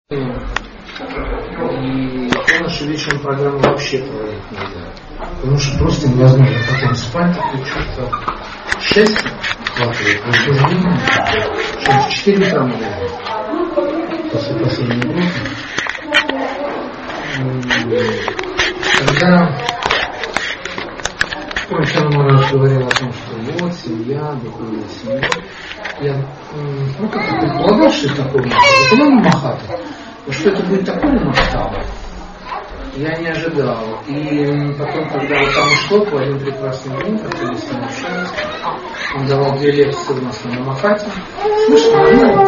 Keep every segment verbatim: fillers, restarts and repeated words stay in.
И наши вечером программу вообще проводить нельзя. Потому что просто невозможно потом спать, такое чувство шесть хватает, возбуждение, что в четыре утра наверное, после последнего урока. Когда Прочан Мараш говорил о том, что вот семья, духовная семья, я ну, как-то предполагал, что это такое может быть, но Махата. Но что это будет такой масштаб, я не ожидал. И потом, когда вот там ушло, в один прекрасный день, когда я с ним общались, он давал две лекции у нас на Махате. Слышно, нормально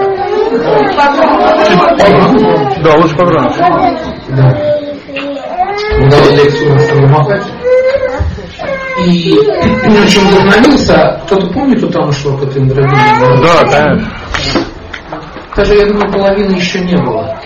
так? Да, лучше погромче. Да. Он давал лекцию у нас на Махате. И на чем вдохновился, кто-то помнит, кто там ушел к этой Индрадине? Да, конечно. Даже, я думаю, половины еще не было.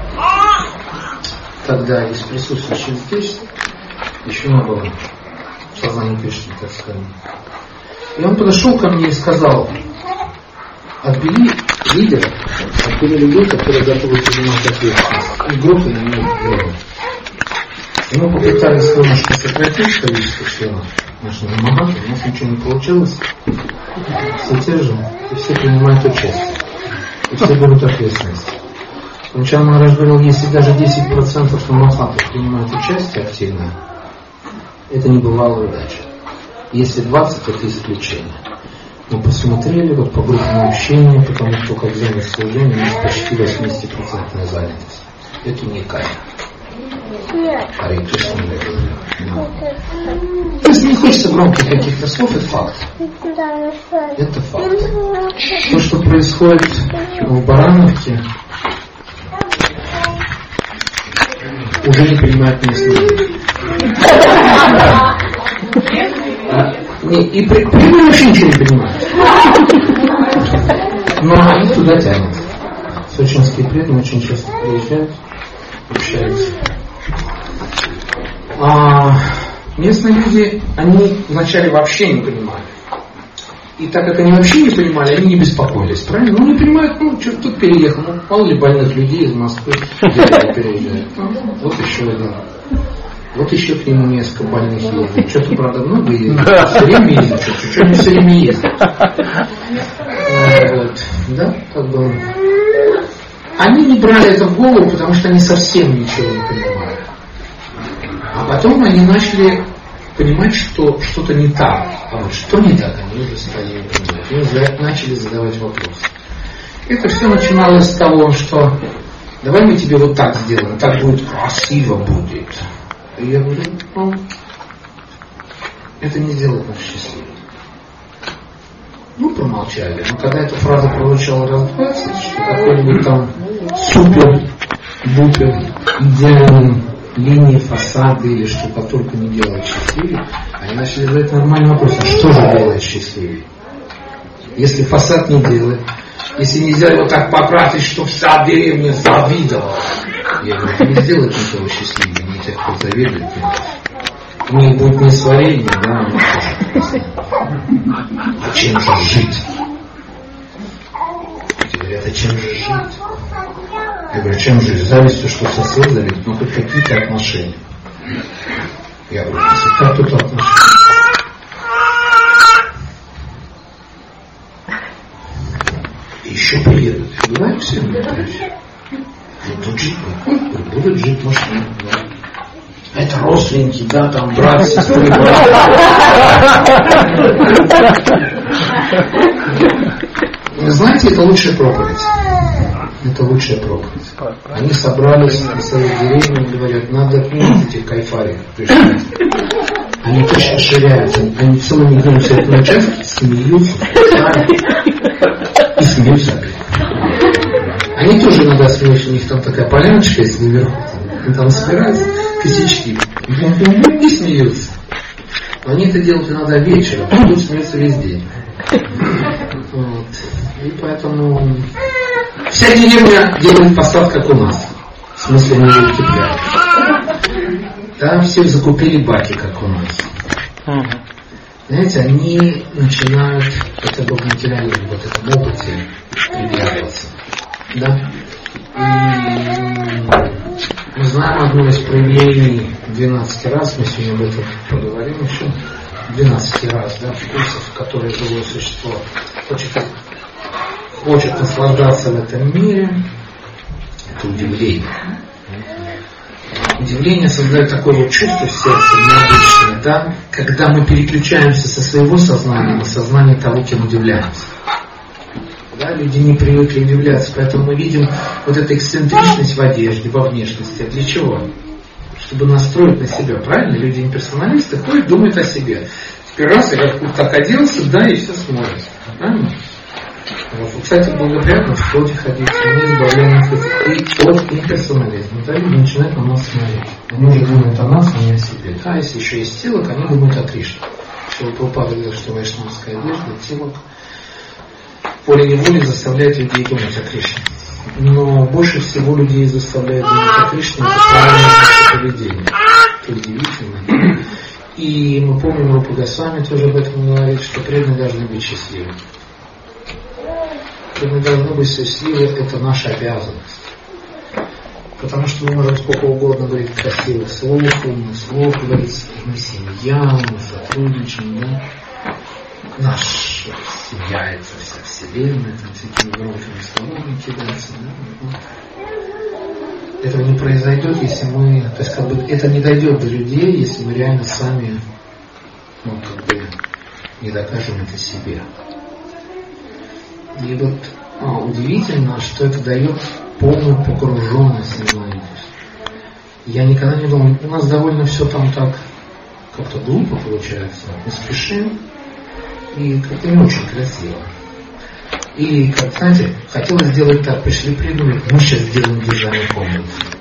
Тогда из присутствующих здесь еще не было сознания Кришны, так сказать. И он подошел ко мне и сказал: отбери лидеров, отбери людей, которые готовы принимать ответственность. И группы на нее. И мы попытались немножко сократить количество членов нашего Махата, у нас ничего не получилось. Все те же, и все принимают участие. И все берут ответственность. Прочан Махарадж говорил, если даже десять процентов Махатов принимают участие активно, это небывалая удача. Если двадцать процентов это исключение. Мы посмотрели вот по группному общению, потому что как занят служением, у нас почти восемьдесят процентов занятость. Это уникально. Харе Кришна. То есть не хочется громких каких-то слов, это факт. Это факт. То, что происходит в Барановке, уже не принимают местные. И преданные вообще ничего не понимают. Но они туда тянут. Сочинские преданные очень часто приезжают, общаются. А местные люди, они вначале вообще не понимали. И так как они вообще не понимали, они не беспокоились, правильно? Ну не понимают, ну что тут переехал, ну мало ли больных людей из Москвы переезжают. Вот еще один. Вот еще к нему несколько больных ездит. Что-то, правда, много ездит. Все время ездит, что-то не все время ездит. Вот. Да, как бы. Они не брали это в голову, потому что они совсем ничего не понимали. А потом они начали понимать, что что-то не так. А вот что не так, они уже стали понимать. Они начали задавать вопросы. Это все начиналось с того, что давай мы тебе вот так сделаем, так будет красиво будет. И я говорю, ну, это не сделает нас счастливыми. Ну, промолчали. Но когда эта фраза прозвучала раз двадцать, что какой-нибудь там супер-бупер идеальный линии, фасады или что-то только не делает счастливее, они начали задать нормальный вопрос, а что же делает счастливее? Если фасад не делает, если нельзя его так покрасить, чтобы вся деревня завидовала, я говорю, не сделает ничего счастливее, не тех, кто завидует. У них будет несварение, да, а чем же жить? Люди говорят, а чем же жить? Я говорю, чем жить? Завистью, что сосед завидует, ну хоть какие-то отношения. Я говорю, как тут отношения? И еще приедут. Бывает все, ну тут жить не будут жить машины. Да. А это родственники, да, там брат, сестры, брат. Вы знаете, это лучшая проповедь. Это лучшая проповедь. Они собрались на своей деревне и говорят, надо отменить этих кайфариков. Они точно ширяются. Они целыми днями сидят на участке, смеются, и смеются опять. Они тоже иногда смеются, у них там такая поляночка есть наверху. Они там собираются, косячки, и смеются. Но они это делают иногда вечером, а тут смеются весь день. Вот. И поэтому вся деревня делает фасад, как у нас. В смысле, не утепляют. Там все закупили баки, как у нас. Знаете, они начинают хотя бы в материальном вот этом опыте приглядываться. Да? И милость проявлений двенадцать раз, мы сегодня об этом поговорим еще, двенадцать раз, да, вкусов, которые живое существо хочет, хочет наслаждаться в этом мире, это удивление. Удивление создает такое вот чувство в сердце необычное, да, когда мы переключаемся со своего сознания на сознание того, кем удивляемся. Да, люди не привыкли удивляться, поэтому мы видим вот эту эксцентричность в одежде, во внешности. А для чего? Чтобы настроить на себя, правильно? Люди не персоналисты, ходят, думают о себе. Теперь раз я как так оделся, да, и все смотрят. Правильно? Вот, кстати, благоприятно в школе ходить, мы избавляем и от имперсонализма. Да, люди начинают на нас смотреть. Они уже думают о нас, а не о себе. Да, если еще есть тилок, они думают о Кришне. Что Прабхупада говорил, что вайшнавская одежда, тилок волей-неволей заставляет людей думать о Кришне. Но больше всего людей заставляет думать о Кришне это правильное поведение. Это удивительно. И мы помним, Рупа Госвами тоже об этом говорит, что преданные должны быть счастливы. Преданные должны быть счастливы, это наша обязанность. Потому что мы можем сколько угодно говорить красивых слов, умных слов, говорить, мы семья, мы сотрудничаем, да? Наша семья, это вся вселенная, там всякими громкими словами кидаться. Да? Этого не произойдет, если мы, то есть как бы это не дойдет до людей, если мы реально сами, ну, как бы не докажем это себе. И вот а, удивительно, что это дает полную погруженность в знание. Я никогда не думал, у нас довольно все там так как-то глупо получается, мы спешим, и как-то не очень красиво. Или, как, знаете, хотелось сделать так, пришли придумать, мы сейчас сделаем дизайн комнаты.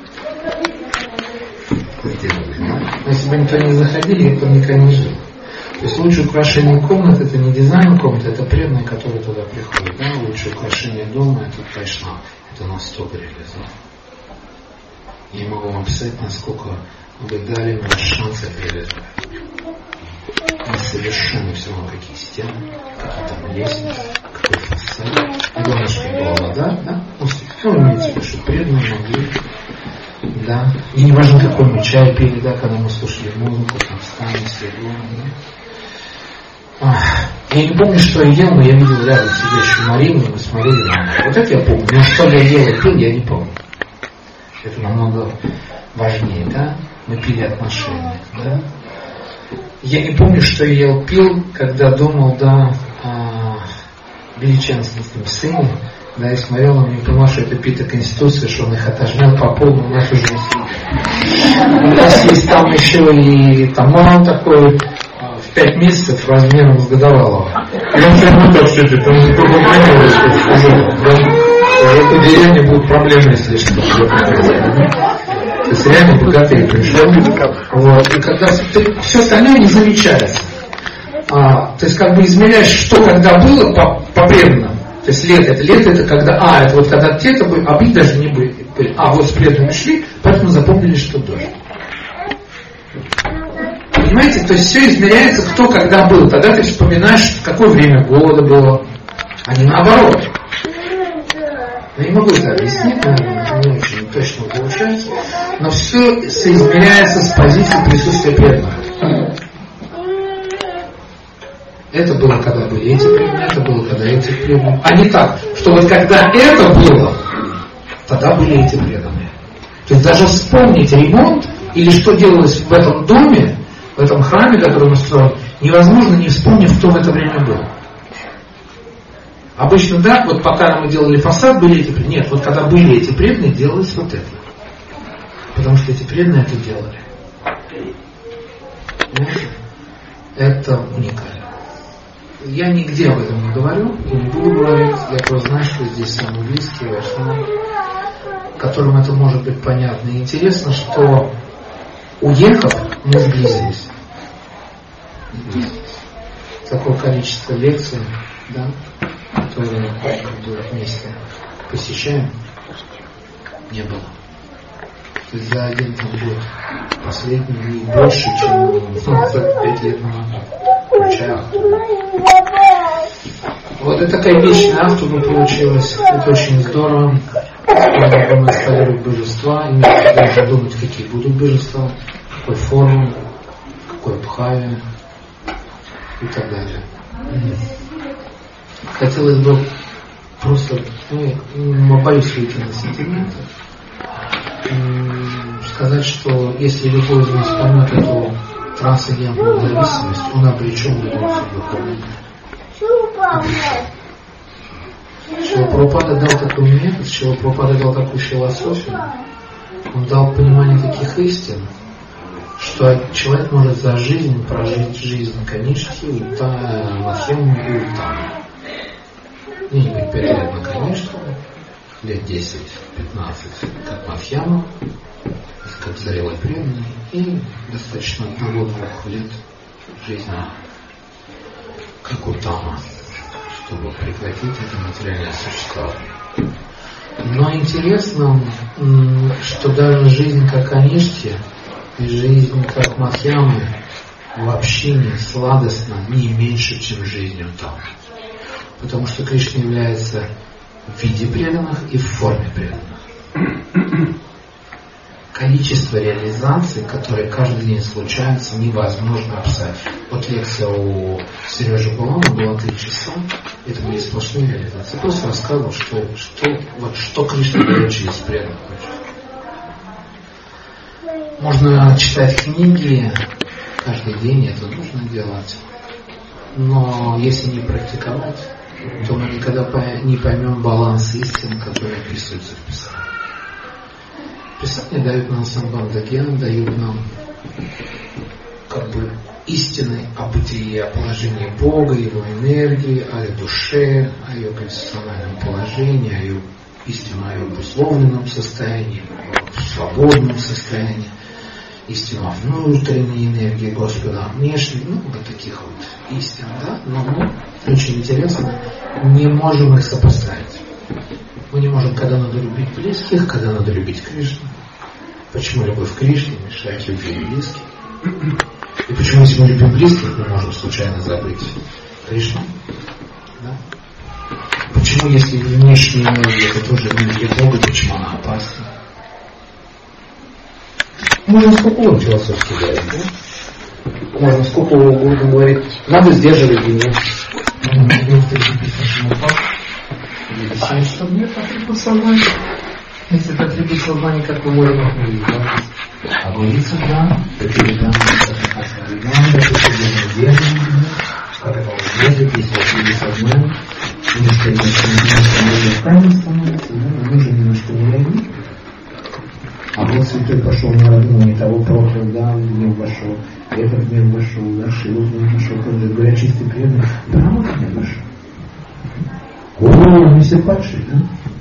Сделали, да? Но если бы никто не заходили, я бы никогда не жил. То есть лучшее украшение комнаты это не дизайн комнаты, это преданные, которые туда приходят. Да? Лучшее украшение дома это вайшнав, это настолько реализовано. Я не могу вам писать, насколько вы дали нам шанс это реализовать. Мы совершенно все равно какие стены, какие там лестницы, какой фасад. Главное, чтобы была вода, да? Ну, имеется в виду, что преданные могли, да. И не важно, какой мы чай пили, да, когда мы слушали музыку, там встали, сверло, да. Я не помню, что я ел, но я видел рядом сидящую Марину, мы смотрели на нее. Вот это я помню. Но что я ел и пил, я не помню. Это намного важнее, да? Мы пили отношения, да? Я не помню, что я ел, пил, когда думал, да, о величественном сыне, да, и смотрел на меня, понимал, что это пита Конституции, что он их отожмет по полному нашу жизнь. У нас есть там еще и таман такой, в пять месяцев размером с годовалого. И он прямо так сидит, он не понимает, что в этой деревне будут проблемы, если что. То есть реально богатые пришли. Вот. И когда ты, все остальное не замечается. А, то есть как бы измеряешь, что когда было по, по преданным. То есть лето, это лето, это когда, а, это вот когда те-то были, а вы даже не были. А вот с преданными шли, поэтому запомнили, что дождь. Понимаете, то есть все измеряется, кто когда был. Тогда ты вспоминаешь, какое время года было, а не наоборот. Я не могу это объяснить, наверное, не очень точно получается, но все соизмеряется с позиции присутствия преданных. Это было, когда были эти преданные, это было, когда эти преданные. А не так, что вот когда это было, тогда были эти преданные. То есть даже вспомнить ремонт или что делалось в этом доме, в этом храме, который мы строим, невозможно, не вспомнив, кто в это время был. Обычно, да, вот пока мы делали фасад, были эти преданные. Нет, вот когда были эти преданные, делалось вот это. Потому что эти преданные это делали. Понимаете? Это уникально. Я нигде об этом не говорю, я не буду говорить, я просто знаю, что здесь самые близкие вайшнавы, которым это может быть понятно. И интересно, что уехав, мы сблизились. Такое количество лекций, да, которые мы вместе посещаем, не было. То есть за один там год последний и больше, чем за пять лет назад. Включая Ахтубу. Вот это такая вечная Ахтуба получилась. Это очень здорово. Скоро будем инсталлировать божества, и мы должны думать, какие будут божества, какой формы, какой бхаве и так далее. Хотелось бы просто, ну, боюсь выйти на сентименты, сказать, что если любой из нас поймет эту трансцендентную зависимость, он обречен на духовный мир. Шрила Прабхупада дал такой метод, Шрила Прабхупада дал такую философию, он дал понимание таких истин, что человек может за жизнь прожить жизнь Канишки, Мадхьямы и Уттамы. Не-нибудь пять лет на Канишку, лет десять-пятнадцать как Мадхьяма, как зрелый преданный, и достаточно одного-двух лет жизни как Уттама, чтобы прекратить это материальное существование. Но интересно, что даже жизнь как Канишки и жизнь как Мадхьямы в общине сладостна не меньше, чем жизнь Уттамы. Потому что Кришна является в виде преданных и в форме преданных. Количество реализаций, которые каждый день случаются, невозможно описать. Вот лекция у Сережи Булана была три часа, это были сплошные реализации. Я просто рассказывал, что, что, вот, что Кришна дает через преданных. Можно читать книги каждый день, это нужно делать. Но если не практиковать, то мы никогда не поймем баланс истин, которые описываются в Писании. Писание дают нам самбандагьян, дают нам как бы истины о бытии, о положении Бога, Его энергии, о душе, о ее конституциональном положении, о ее истину, о ее обусловленном состоянии, о свободном состоянии, истину о внутренней энергии Господа, о внешней, ну, вот таких вот истин, да, но мы, очень интересно, не можем их сопоставить. Мы не можем, когда надо любить близких, когда надо любить Кришну. Почему любовь к Кришне мешает любви близких? И почему, если мы любим близких, мы можем случайно забыть Кришну? Да? Почему, если внешняя энергия, это тоже энергия Бога, почему она опасна? Можно сколько угодно философски говорить, да? Можно сколько угодно говорить. Надо сдерживать гнев. Чтобы нет атрибут сознания. Если это атрибут сознания, как мы можем их увидеть? А говорится, да, это да, да, это держим, как это держит, если атрибут сознания, немножко немножко становится, да, мы же немножко не реагируем. А вот святой пошел на родину, не того проклял, да, в гнев вошел, этот гнев вошел, да, Шилу в гнев вошел, говорят, чистый преданный, Брахма в гнев вошел. О, мы все падшие, да?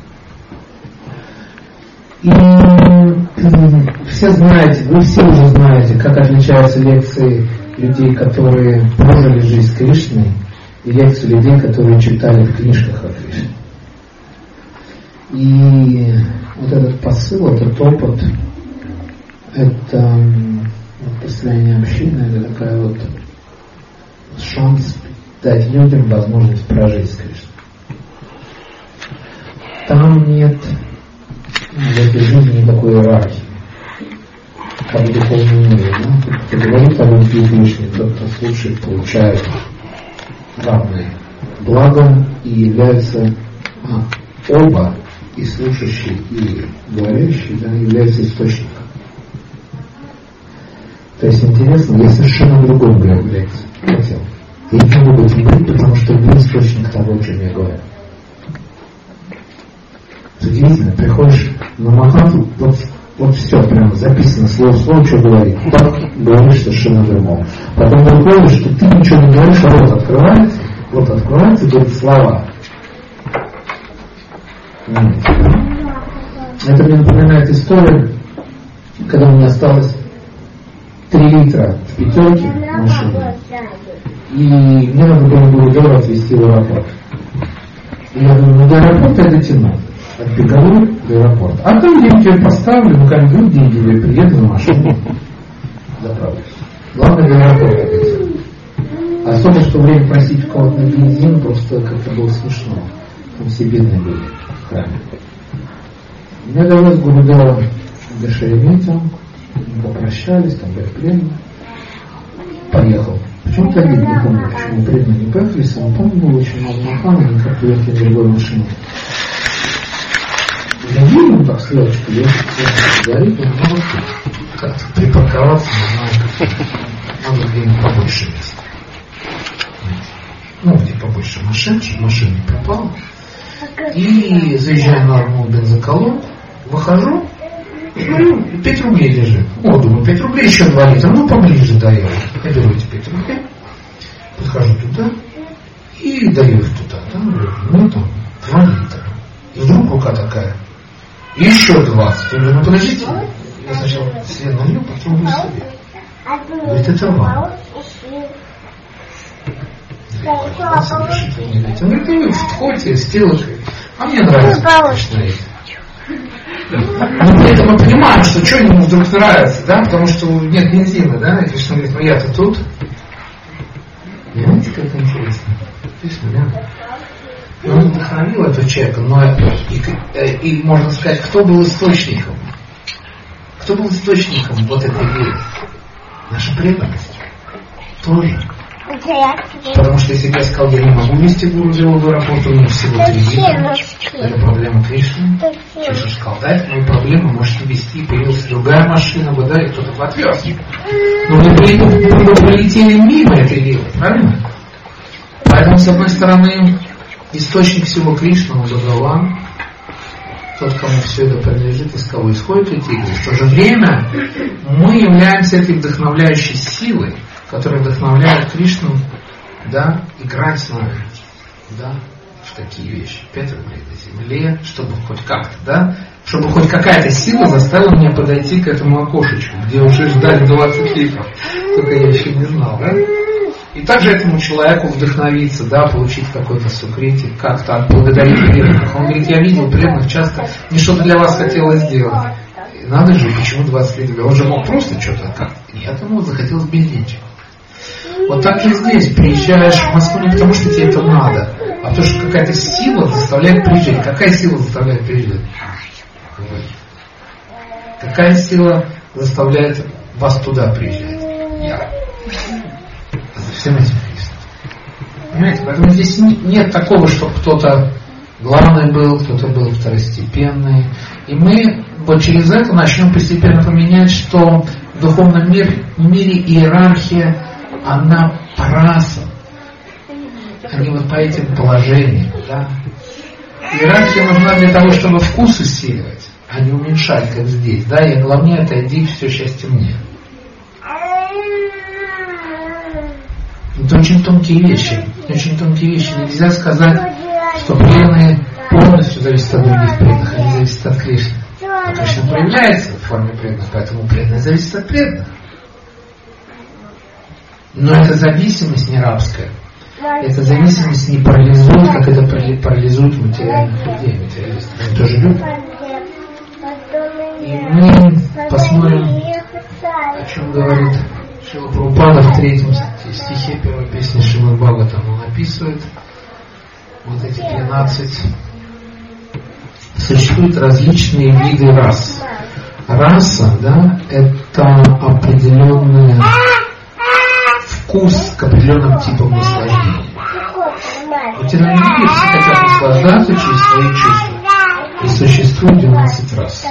И все знаете, вы все уже знаете, как отличаются лекции людей, которые прожили жизнь Кришны, и лекции людей, которые читали в книжках о Кришне. И вот этот посыл, этот опыт, это построение общины, это такая вот шанс дать людям возможность прожить с Кришной. Там нет в этой жизни никакой иерархии, как в духовном мире. Да? Кто говорит о любви Кришне, тот, кто слушает, получает равное благо и является а, оба, и слушающий, и говорящий, да, являются источником. То есть интересно, я совершенно в другом говорю, хотел. Я не могу быть говорить, потому что вы источник того, о чем я говорю. Удивительно, приходишь на Махату, вот, вот все прямо записано, слово в слово, что говорит. Так говоришь совершенно другому. Потом выходишь, что ты ничего не говоришь, а вот открывается, вот открывается, говорит слова. Это мне напоминает историю, когда у меня осталось три литра в пятерке машины, и мне надо было Гурудеву отвезти в аэропорт. И я думаю, ну до аэропорта я дотяну. От Беговой до аэропорта. А там деньги я поставлю, ну как бы деньги, я приеду на машину, заправлюсь. Главное до аэропорта дойти. Особо в то время просить у кого-то на бензин просто как-то было смешно. Там все бедные были в храме. Мне довелось Гурудева Дешеремети, попрощались, там были пленные. Поехал. Почему-то один, не помню, почему пленные не поехали, сам помню, было очень много махана, они как приехали в другой машине. Я видел, так стрелочку, я говорит, он может как-то припарковаться, не знаю, надо где-нибудь побольше места. Ну, где побольше машин, чтобы машина не пропала. И заезжаю на одну бензоколонку, выхожу, смотрю, пять рублей лежит. О, думаю, пять рублей еще два литра, ну поближе даю. Я беру эти пять рублей, подхожу туда и даю их туда, да, ну там, два литра. И вдруг рука такая, еще двадцать. Я говорю, ну подождите, я сначала себе налью, потом вы себе. Говорит, это вам. Он говорит, ну вы входите с телочкой, а мне нравится, конечно, это. Но при этом мы понимаем, что что ему вдруг нравится, да, потому что нет бензина, да, и Кришна говорит, ну я-то тут. Понимаете, как интересно? Кришна, да? И он вдохновил этого человека, но и, и, и можно сказать, кто был источником? Кто был источником вот этой веры? Наша преданность. Тоже. Потому что если бы я сказал, я не могу вести Гурудеву в аэропорт, у меня всего три вида. Это проблема Кришны. Кришна сказал, да, это моя проблема, можете вести, появилась другая машина, бы, да, и кто-то бы отвез. Но вы пролетели мимо этой виллы, правильно? Поэтому, с одной стороны, источник всего Кришны, он Бхагаван, тот, кому все это принадлежит, из кого исходит эти игры. В то же время мы являемся этой вдохновляющей силой, которая вдохновляет Кришну, да, играть с нами, да, в такие вещи. Пять рублей на земле, чтобы хоть как-то, да, чтобы хоть какая-то сила заставила меня подойти к этому окошечку, где уже ждали двадцать литров, только я еще не знал, да. И также этому человеку вдохновиться, да, получить какой-то сукритик, как-то отблагодарить преданных. Он говорит, я видел преданных часто, не что-то для вас хотела сделать. И надо же, почему двадцать литров? Он же мог просто что-то как-то. Нет, ему захотелось бензинчик. Вот так же здесь. Приезжаешь в Москву не потому, что тебе это надо, а потому что какая-то сила заставляет приезжать. Какая сила заставляет приезжать? Какая сила заставляет вас туда приезжать? Я. За всем этим Кришна. Понимаете? Поэтому здесь нет такого, что кто-то главный был, кто-то был второстепенный. И мы вот через это начнем постепенно поменять, что в духовном мире, мире иерархия, она по расам. Они вот по этим положениям. Да? Иерархия нужна для того, чтобы вкус усиливать, а не уменьшать, как здесь. Да? И главное, отойди, все счастье мне. Это очень тонкие вещи. Очень тонкие вещи. Нельзя сказать, что преданные полностью зависят от других преданных, они зависят от Кришны. А Кришна проявляется в форме преданных, поэтому преданные зависят от преданных. Но эта зависимость не рабская. Эта зависимость не парализует, как это парализует материальных людей. Материалистов. Они тоже любят. И мы посмотрим, о чем говорит Шрила Прабхупада в третьем стихе первой песни Шримад Бхагаватам. Он описывает вот эти тринадцать. Существуют различные виды рас. Раса, да, это определенный вкус к определенным типам наслаждения. В материальном мире все хотят наслаждаться через свои чувства. И существует двенадцать рас.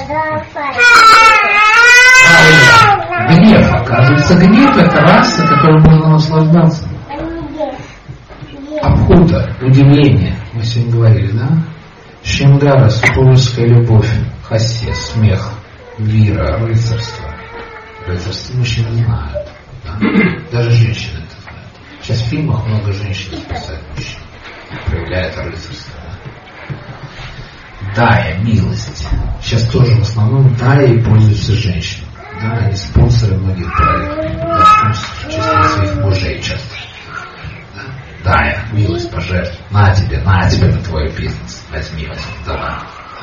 А гнев, оказывается, гнев это раса, которой можно наслаждаться. Абхута, удивление, мы сегодня говорили, да? Шингара, супружеская любовь, хасья, смех, вира, рыцарство. Рыцарство мужчины знают. Да? Даже женщины это знают. Сейчас в фильмах много женщин спасают мужчин. Проявляет рыцарство. Да? Дая, милость. Сейчас тоже в основном дая пользуются женщинами. Да, они спонсоры многих проектов. Да, в числе своих мужей часто. Дая, милость, пожертвуй. На тебе, на тебе на твой бизнес. Возьми, возьми, давай.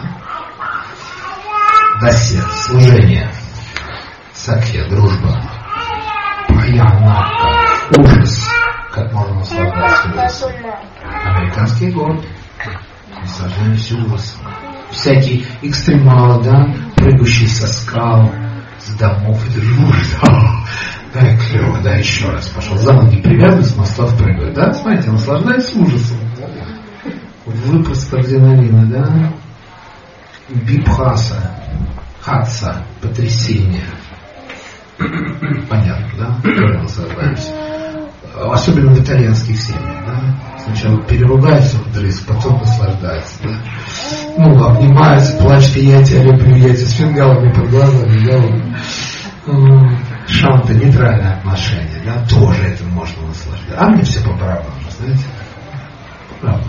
Дасья, служение. Сакья, дружба. Праянака, ужас. Как можно наслаждаться ужасом. Американский город. Наслаждаюсь ужасом. всякие экстремалы, да, прыгающие со скал, с домов, и ты думаешь, да, да, клево, да, еще раз пошел, за ноги привязывают, с мостов прыгают, да, смотрите, наслаждается ужасом. Выпуск адреналина, да, бипхаса, хатса, потрясение. Понятно, да? Тоже наслаждаемся. Особенно в итальянских семьях, да? Сначала переругаются вдрызг, потом наслаждаются, да? Ну, обнимаются, плачут, я тебя люблю, я тебя с фингалами под глазами, да? Вот. Шанты, нейтральное отношение, да? Тоже этим можно наслаждаться. А мне все по барабану, знаете? По барабану.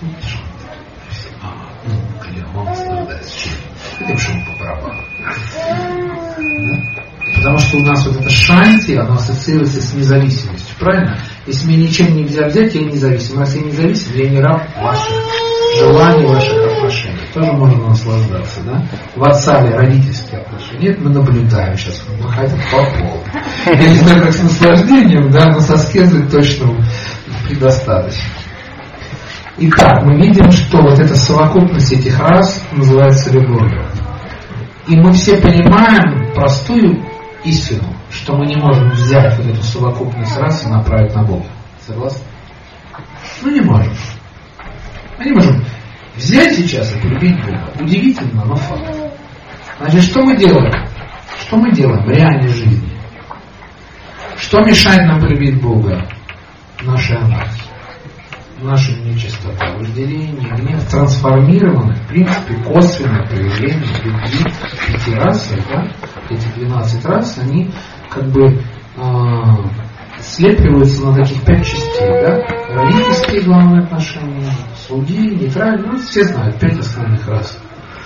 А, ну, клево, наслаждается. Этим шум по барабану. Да? Потому что у нас вот это шанти, оно ассоциируется с независимостью, правильно? Если мне ничем нельзя взять, я независим. Раз я независим, я не раб ваших желаний, ваших отношений. Тоже можно наслаждаться, да? В отцале родительские отношения. Нет, мы наблюдаем сейчас, мы хотим по полу. Я не знаю, как с наслаждением, да, но со аскезой точно предостаточно. Итак, мы видим, что вот эта совокупность этих рас называется любовью. И мы все понимаем простую истину, что мы не можем взять вот эту совокупность рас и направить на Бога. Согласны? Ну не можем. Мы не можем взять сейчас и полюбить Бога. Удивительно, но факт. Значит, что мы делаем? Что мы делаем в реальной жизни? Что мешает нам полюбить Бога? Наша анархия. Наша нечистота, вожделение, гнев трансформированы, в принципе, косвенное проявление любви пяти рас, да? Эти двенадцать рас, они как бы э, слепливаются на таких пять частей, да? Родительские главные отношения, судьи, нейтральные, ну, все знают, пять основных рас.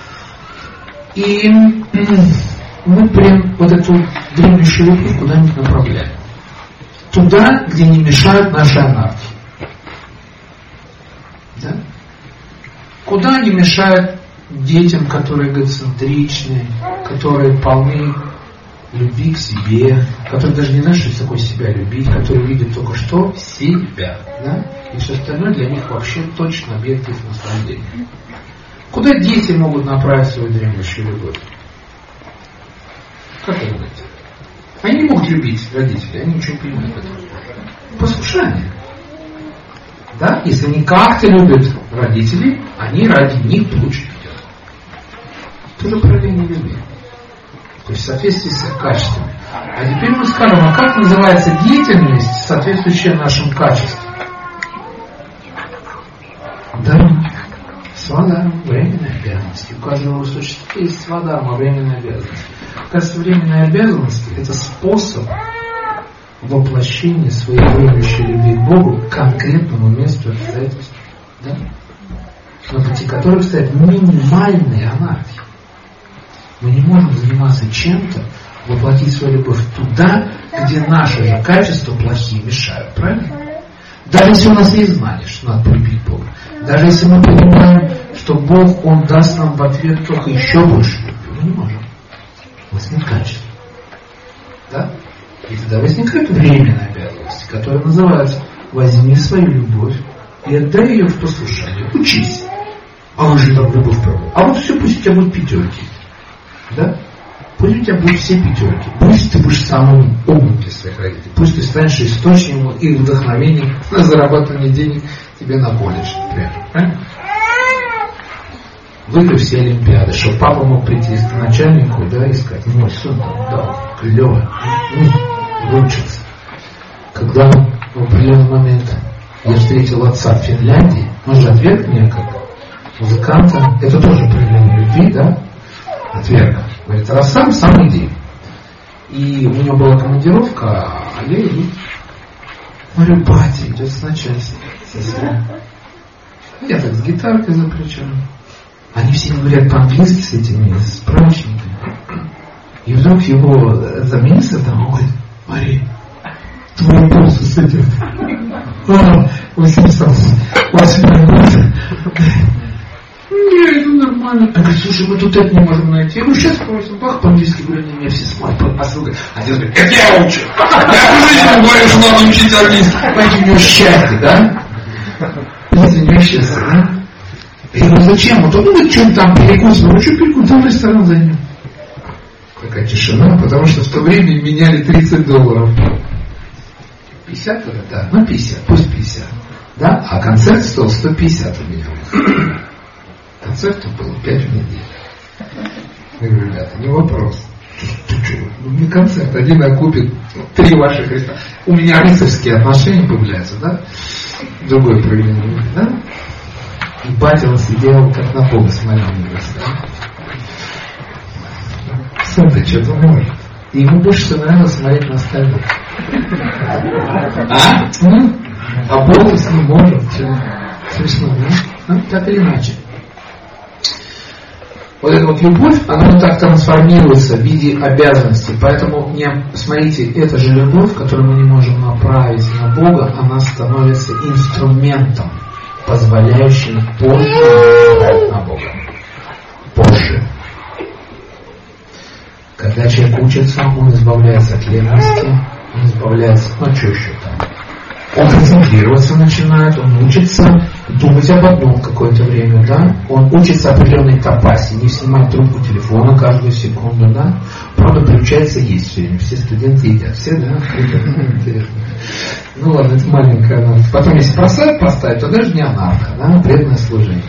И мы прям вот эту древнейшую любовь куда-нибудь направляем. Туда, где не мешают наши анархии. Да? Куда они мешают детям, которые эгоцентричны, которые полны любви к себе, которые даже не знают, что такое себя любить, которые видят только что себя, да? И все остальное для них вообще точно объект их наслаждения. Куда дети могут направить свою древнейшую любовь? Как вы думаете? Они не могут любить родителей, они ничего не понимают в этом. Послушание. Да? Если они как-то любят родителей, они ради них лучше идут. Это же проявление любви. То есть в соответствии с их качествами. А теперь мы скажем, а как называется деятельность, соответствующая нашим качествам? Дарма. Свадарма. Временные обязанности. У каждого существа есть свадарма, временные обязанности. Кажется, временные обязанности – это способ воплощение своей верующей любви к Богу к конкретному месту обстоятельств, да? На пути которых стоят минимальные анархии. Мы не можем заниматься чем-то, воплотить свою любовь туда, где наши же качества плохие мешают, правильно? Даже если у нас есть знание, что надо полюбить Бога, даже если мы понимаем, что Бог, Он даст нам в ответ только еще больше любви, мы не можем. У нас нет качества. Да? И тогда возникает временная обязанность, которая называется «возьми свою любовь и отдай ее в послушание, учись». А он же там любовь правда. А вот все, пусть у тебя будут пятерки. Да? Пусть у тебя будут все пятерки. Пусть ты будешь самым умным для своих родителей. Пусть ты станешь источником их вдохновения на зарабатывание денег тебе на колледж, например. Правильно? Выиграй все олимпиады, чтобы папа мог прийти к начальнику, да, и сказать: мой сын там дал, клево, выучился. Когда в определенный момент я встретил отца в Финляндии, он же отверг меня как музыканта, это тоже проявление любви, да, отверг. Говорит: раз сам, сам иди. И у него была командировка, а я иду. Говорю: батя идет с начальством. Я так с гитаркой за плечом. Они все говорят по-английски с этими справочниками. И вдруг его заместитель там говорит: Мария, твой голос с этим. А, восемьдесят восемь. Нет, ну нормально. Он говорит: слушай, мы тут это не можем найти. Я говорю: сейчас спросим. Бах, по-английски говорю, они меня все смотрят, послушают. Отец говорит: это я учу. Я уже не говорю, что надо учить английский. Понимаете, у него счастье, да? Понимаете, у него счастье, да? Я говорю, зачем? Вот он думает, что там перекус. Ну что перекус? Там ресторан займем. Такая тишина, потому что в то время меняли тридцать долларов. пятьдесят это, да, ну пятьдесят, пусть пятьдесят. Да? А концерт стоил сто пятьдесят у меня. Концертов было пять в неделю. Я говорю, ребята, не вопрос. Ты что? Ну, не концерт, один окупит три ваших ресторана. У меня рыцарские отношения появляются, да? Другое проявление, да? И батя сидел как на Бога смотрел, да? Сын-то что-то может. И ему больше всего нравилось смотреть на остальных. А? Ну, а Бог с ним может. Смешно, да? Ну, так или иначе. Вот эта вот любовь, она вот так трансформируется в виде обязанностей. Поэтому, не, смотрите, эта же любовь, которую мы не можем направить на Бога, она становится инструментом, позволяющим позже направить на Бога. Позже. Когда человек учится, он избавляется от лености, он избавляется, ну что еще там? Он концентрироваться начинает, он учится думать об одном какое-то время, да? Он учится определенной топасе, не снимать трубку телефона каждую секунду, да? Правда, приучается есть все время, все студенты едят, все, да? Интересно. Ну ладно, это маленькая анархия. Потом, если просад поставить, то даже не анарха, да? Преданное служение.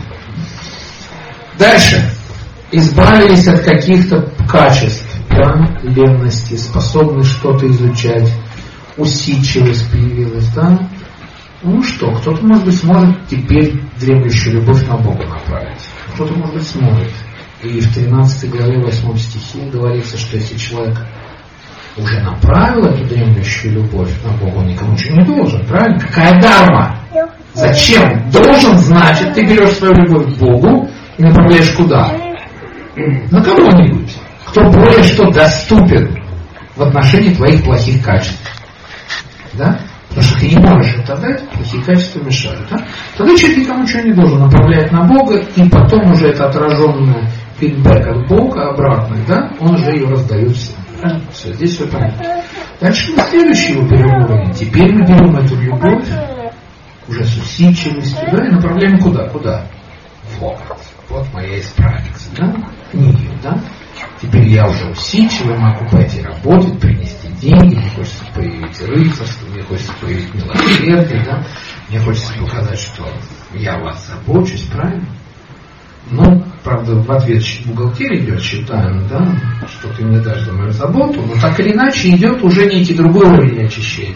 Дальше. Избавились от каких-то качеств, да? Ленности, способность что-то изучать, усидчивость появилась, да? Ну что, кто-то, может быть, сможет теперь дремлющую любовь на Бога направить. Кто-то, может быть, сможет. И в тринадцатой главе, восьмом стихе говорится, что если человек уже направил эту дремлющую любовь на Бога, он никому ничего не должен, правильно? Какая дарма? Зачем? Должен, значит, ты берешь свою любовь к Богу и направляешь куда? На кого-нибудь, кто более что доступен в отношении твоих плохих качеств. Да? Потому что ты не можешь это дать, плохие качества мешают. Да? Тогда человек никому ничего не должен, направлять на Бога, и потом уже это отраженный фидбэк от Бога обратный, да? Он уже ее раздает всем. Да? Все, здесь все понятно. Дальше мы следующий его берем уровень. Теперь мы берем эту любовь уже с усидчивостью, да, и направляем куда? Куда? Вот. Вот моя исправница, да? Книги, да? Теперь я уже усидчивый, могу пойти работать, принести деньги, мне хочется проявить рыцарство, мне хочется проявить милосердие, да? Мне хочется показать, что я о вас забочусь, правильно? Ну, правда, в ответ бухгалтерии идет, считаем, да, что ты мне дашь за мою заботу, но так или иначе идет уже некий другой уровень очищения.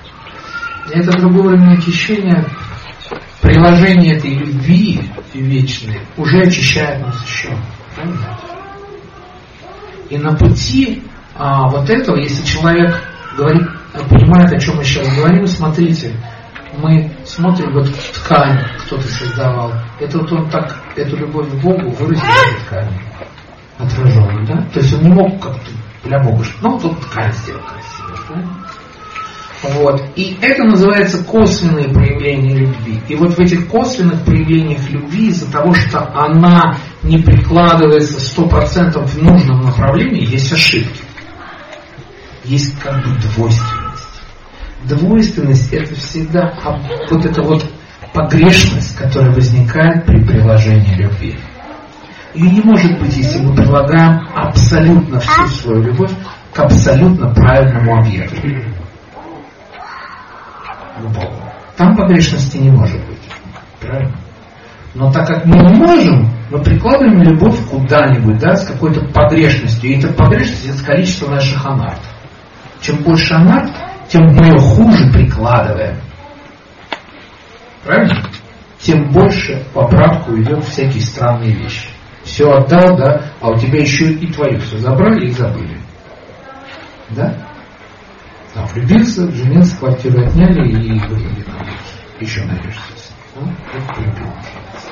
И это другой уровень очищения, приложение этой любви вечной уже очищает нас еще. Правильно? И на пути а, вот этого, если человек говорит, понимает, о чем мы сейчас говорим, смотрите, мы смотрим, вот ткань кто-то создавал. Это вот он так, эту любовь к Богу выразил в этой ткани. Отраженную, да? То есть он не мог как-то для Бога, ну вот ткань сделал красиво, правильно? Вот. И это называется косвенные проявления любви. И вот в этих косвенных проявлениях любви, из-за того, что она не прикладывается сто процентов в нужном направлении, есть ошибки. Есть как бы двойственность. Двойственность — это всегда вот эта вот погрешность, которая возникает при приложении любви. Ее не может быть, если мы прилагаем абсолютно всю свою любовь к абсолютно правильному объекту. Богу. Там погрешности не может быть. Правильно? Но так как мы не можем, мы прикладываем любовь куда-нибудь, да, с какой-то погрешностью. И эта погрешность — это количество наших анарт. Чем больше анарт, тем мы ее хуже прикладываем. Правильно? Тем больше в поправку идет всякие странные вещи. Все отдал, да, а у тебя еще и твое все забрали и забыли. Да? Там влюбился, женился, квартиру отняли и говорили, еще найдешься. Ну, это влюбился.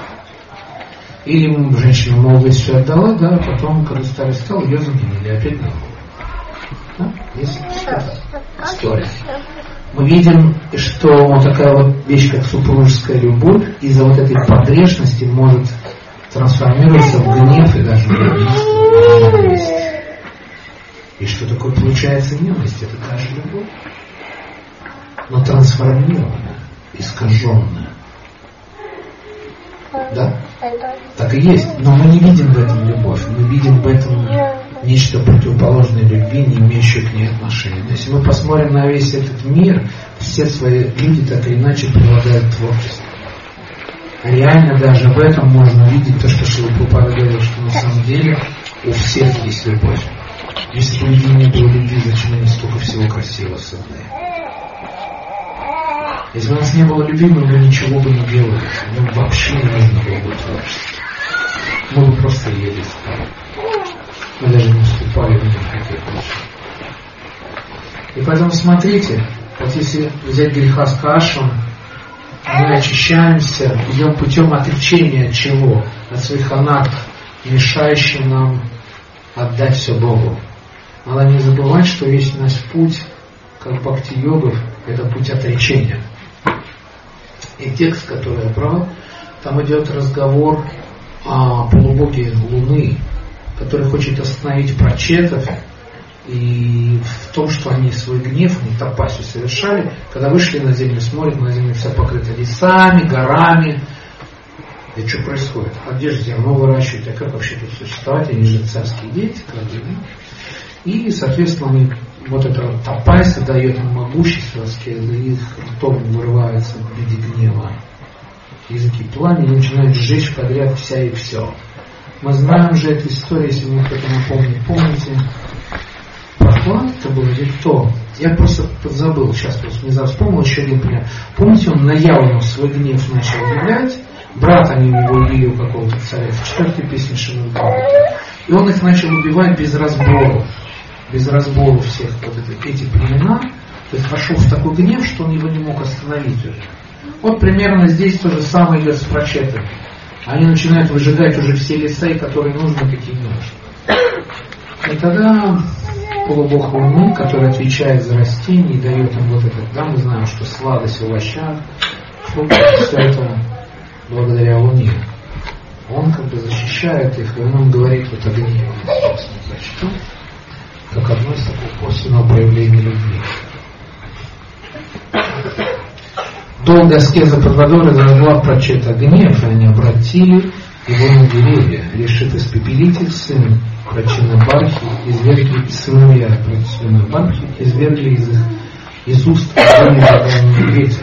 Или женщина молодость все отдала, да, а потом, когда старый стал, ее заменили опять на новую. Да? Есть история. Мы видим, что вот такая вот вещь, как супружеская любовь, из-за вот этой погрешности может трансформироваться в гнев и даже в ненависть. И что такое получается ненависть? Это та же любовь, но трансформированная, искаженная. Да? Так и есть. Но мы не видим в этом любовь. Мы видим в этом нечто противоположное любви, не имеющее к ней отношения. Но если мы посмотрим на весь этот мир, все свои люди так или иначе прилагают творчество. Реально даже в этом можно увидеть то, что Шрила Прабхупада говорил, что на самом деле у всех есть любовь. Если бы у людей не было любви, зачем они столько всего красивого создали? Если бы у нас не было любви, мы бы ничего бы не делали. Нам вообще не нужно было бы творчество. Мы бы просто ели спали. Мы даже не вступали в никакие отношения. И поэтому смотрите, вот если взять грехаскашам, мы очищаемся, идем путем отречения от чего? От своих анатов, мешающих нам отдать все Богу. Надо не забывать, что весь наш путь, как бхакти-йогов, это путь отречения. И текст, который я брал, там идет разговор о полубоге Луны, который хочет остановить прачетов и в том, что они свой гнев, они тапасию совершали, когда вышли на землю, смотрят, на землю вся покрыта лесами, горами. И что происходит? А где же зерно выращивать? А как вообще тут существовать? Они же царские дети, как бы, да? И, соответственно, они, вот эта тапасия дает им могущество, их ртом вырывается в виде гнева. Языки пламени, они начинают сжечь подряд вся и все. Мы знаем же эту историю, если вы кто-то напомнит, помните? Прохлад это был или кто? Я просто забыл, сейчас просто не вспомнил еще один пример. Помните, он на Явну свой гнев начал объявлять, брат они у него убили у какого-то царя, в четвертой песне Шримад Бхагаватам. И он их начал убивать без разбору, без разбору всех вот это, эти племена. То есть вошел в такой гнев, что он его не мог остановить уже. Вот примерно здесь то же самое идет с прачетами. Они начинают выжигать уже все леса, которые нужны, какие нужны. И тогда полубог Луны, который отвечает за растения и дает им вот это, да, мы знаем, что сладость в овощах, фрукты, все это благодаря Луне. Он как бы защищает их, и он им говорит вот о гневе, собственно, защиту, как одно из такого косвенного проявления любви. Долгая аскеза под водой разожгла прачета гнев, и они обратили его на деревья, решив испепелить их, сын Прачина Бархи, извергли сыновья Прачина Бархи, извергли из их из уст огонь и ветер.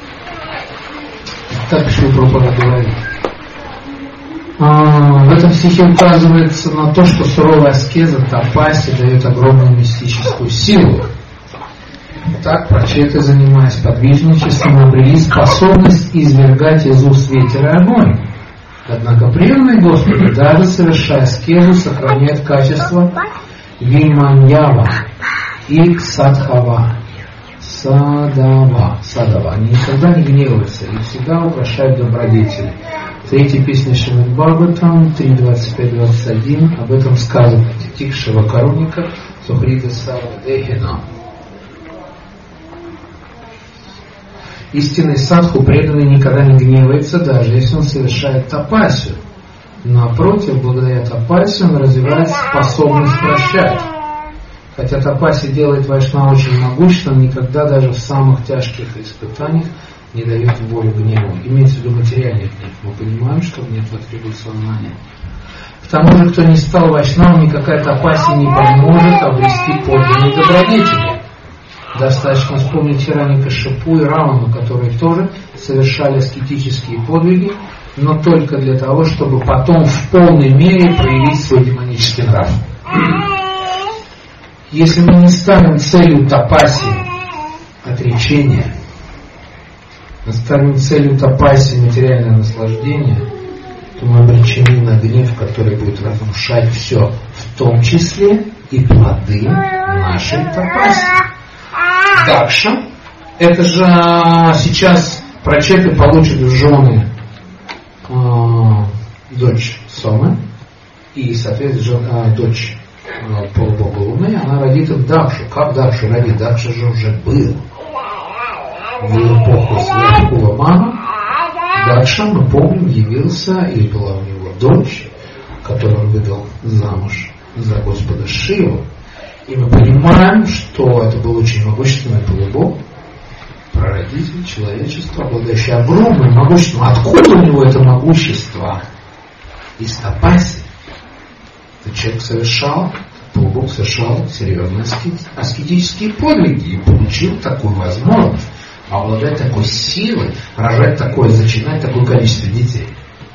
Так Шрила Прабхупада говорит. А, в этом стихе указывается на то, что суровая аскеза, тапасия, дает огромную мистическую силу. Так прачеты, занимаясь подвижничеством, обрели способность извергать из уст ветер и огонь. Однако преданные Господу, даже совершая аскезу, сохраняют качество виманьява и садхава. Садава. Садава. Они никогда не гневаются и всегда украшают добродетели. Третья песня Шримад Бхагаватам три двадцать пять двадцать один об этом сказано. Тикшава Каруника Сухрита Савадехина. Истинный садху преданный никогда не гневается, даже если он совершает тапасию. Напротив, благодаря тапасии он развивает способность прощать. Хотя тапасия делает вайшнава очень могущественным, никогда даже в самых тяжких испытаниях не дает волю гневу. Имеется в виду материальный гнев. Мы понимаем, что гнев требует сознания. К тому же, кто не стал вайшнавом, никакая тапасия не поможет обрести подлинные добродетели. Достаточно вспомнить Хираньякашипу и Равану, которые тоже совершали аскетические подвиги, но только для того, чтобы потом в полной мере проявить свой демонический нрав. Если мы не ставим целью тапасии отречения, мы ставим целью тапасии материальное наслаждение, то мы обречены на гнев, который будет разрушать все, в том числе и плоды нашей тапасии. Дакша, это же сейчас прачеты получат в жены э, дочь Сомы и, соответственно, э, дочь э, полубога Луны, она родит им Дакшу. Как Дакшу родит? Дакша же уже был. В эпоху Святхува Мана Дакша, мы помним, явился, и была у него дочь, которую он выдал замуж за Господа Шиву. И мы понимаем, что это был очень могущественный полубог, прародитель человечества, обладающий огромным могуществом. Откуда у него это могущество? из тапаси, то человек совершал, полубог совершал серьезные аскетические подвиги и получил такую возможность обладать такой силой, рожать такое, зачинать такое количество детей.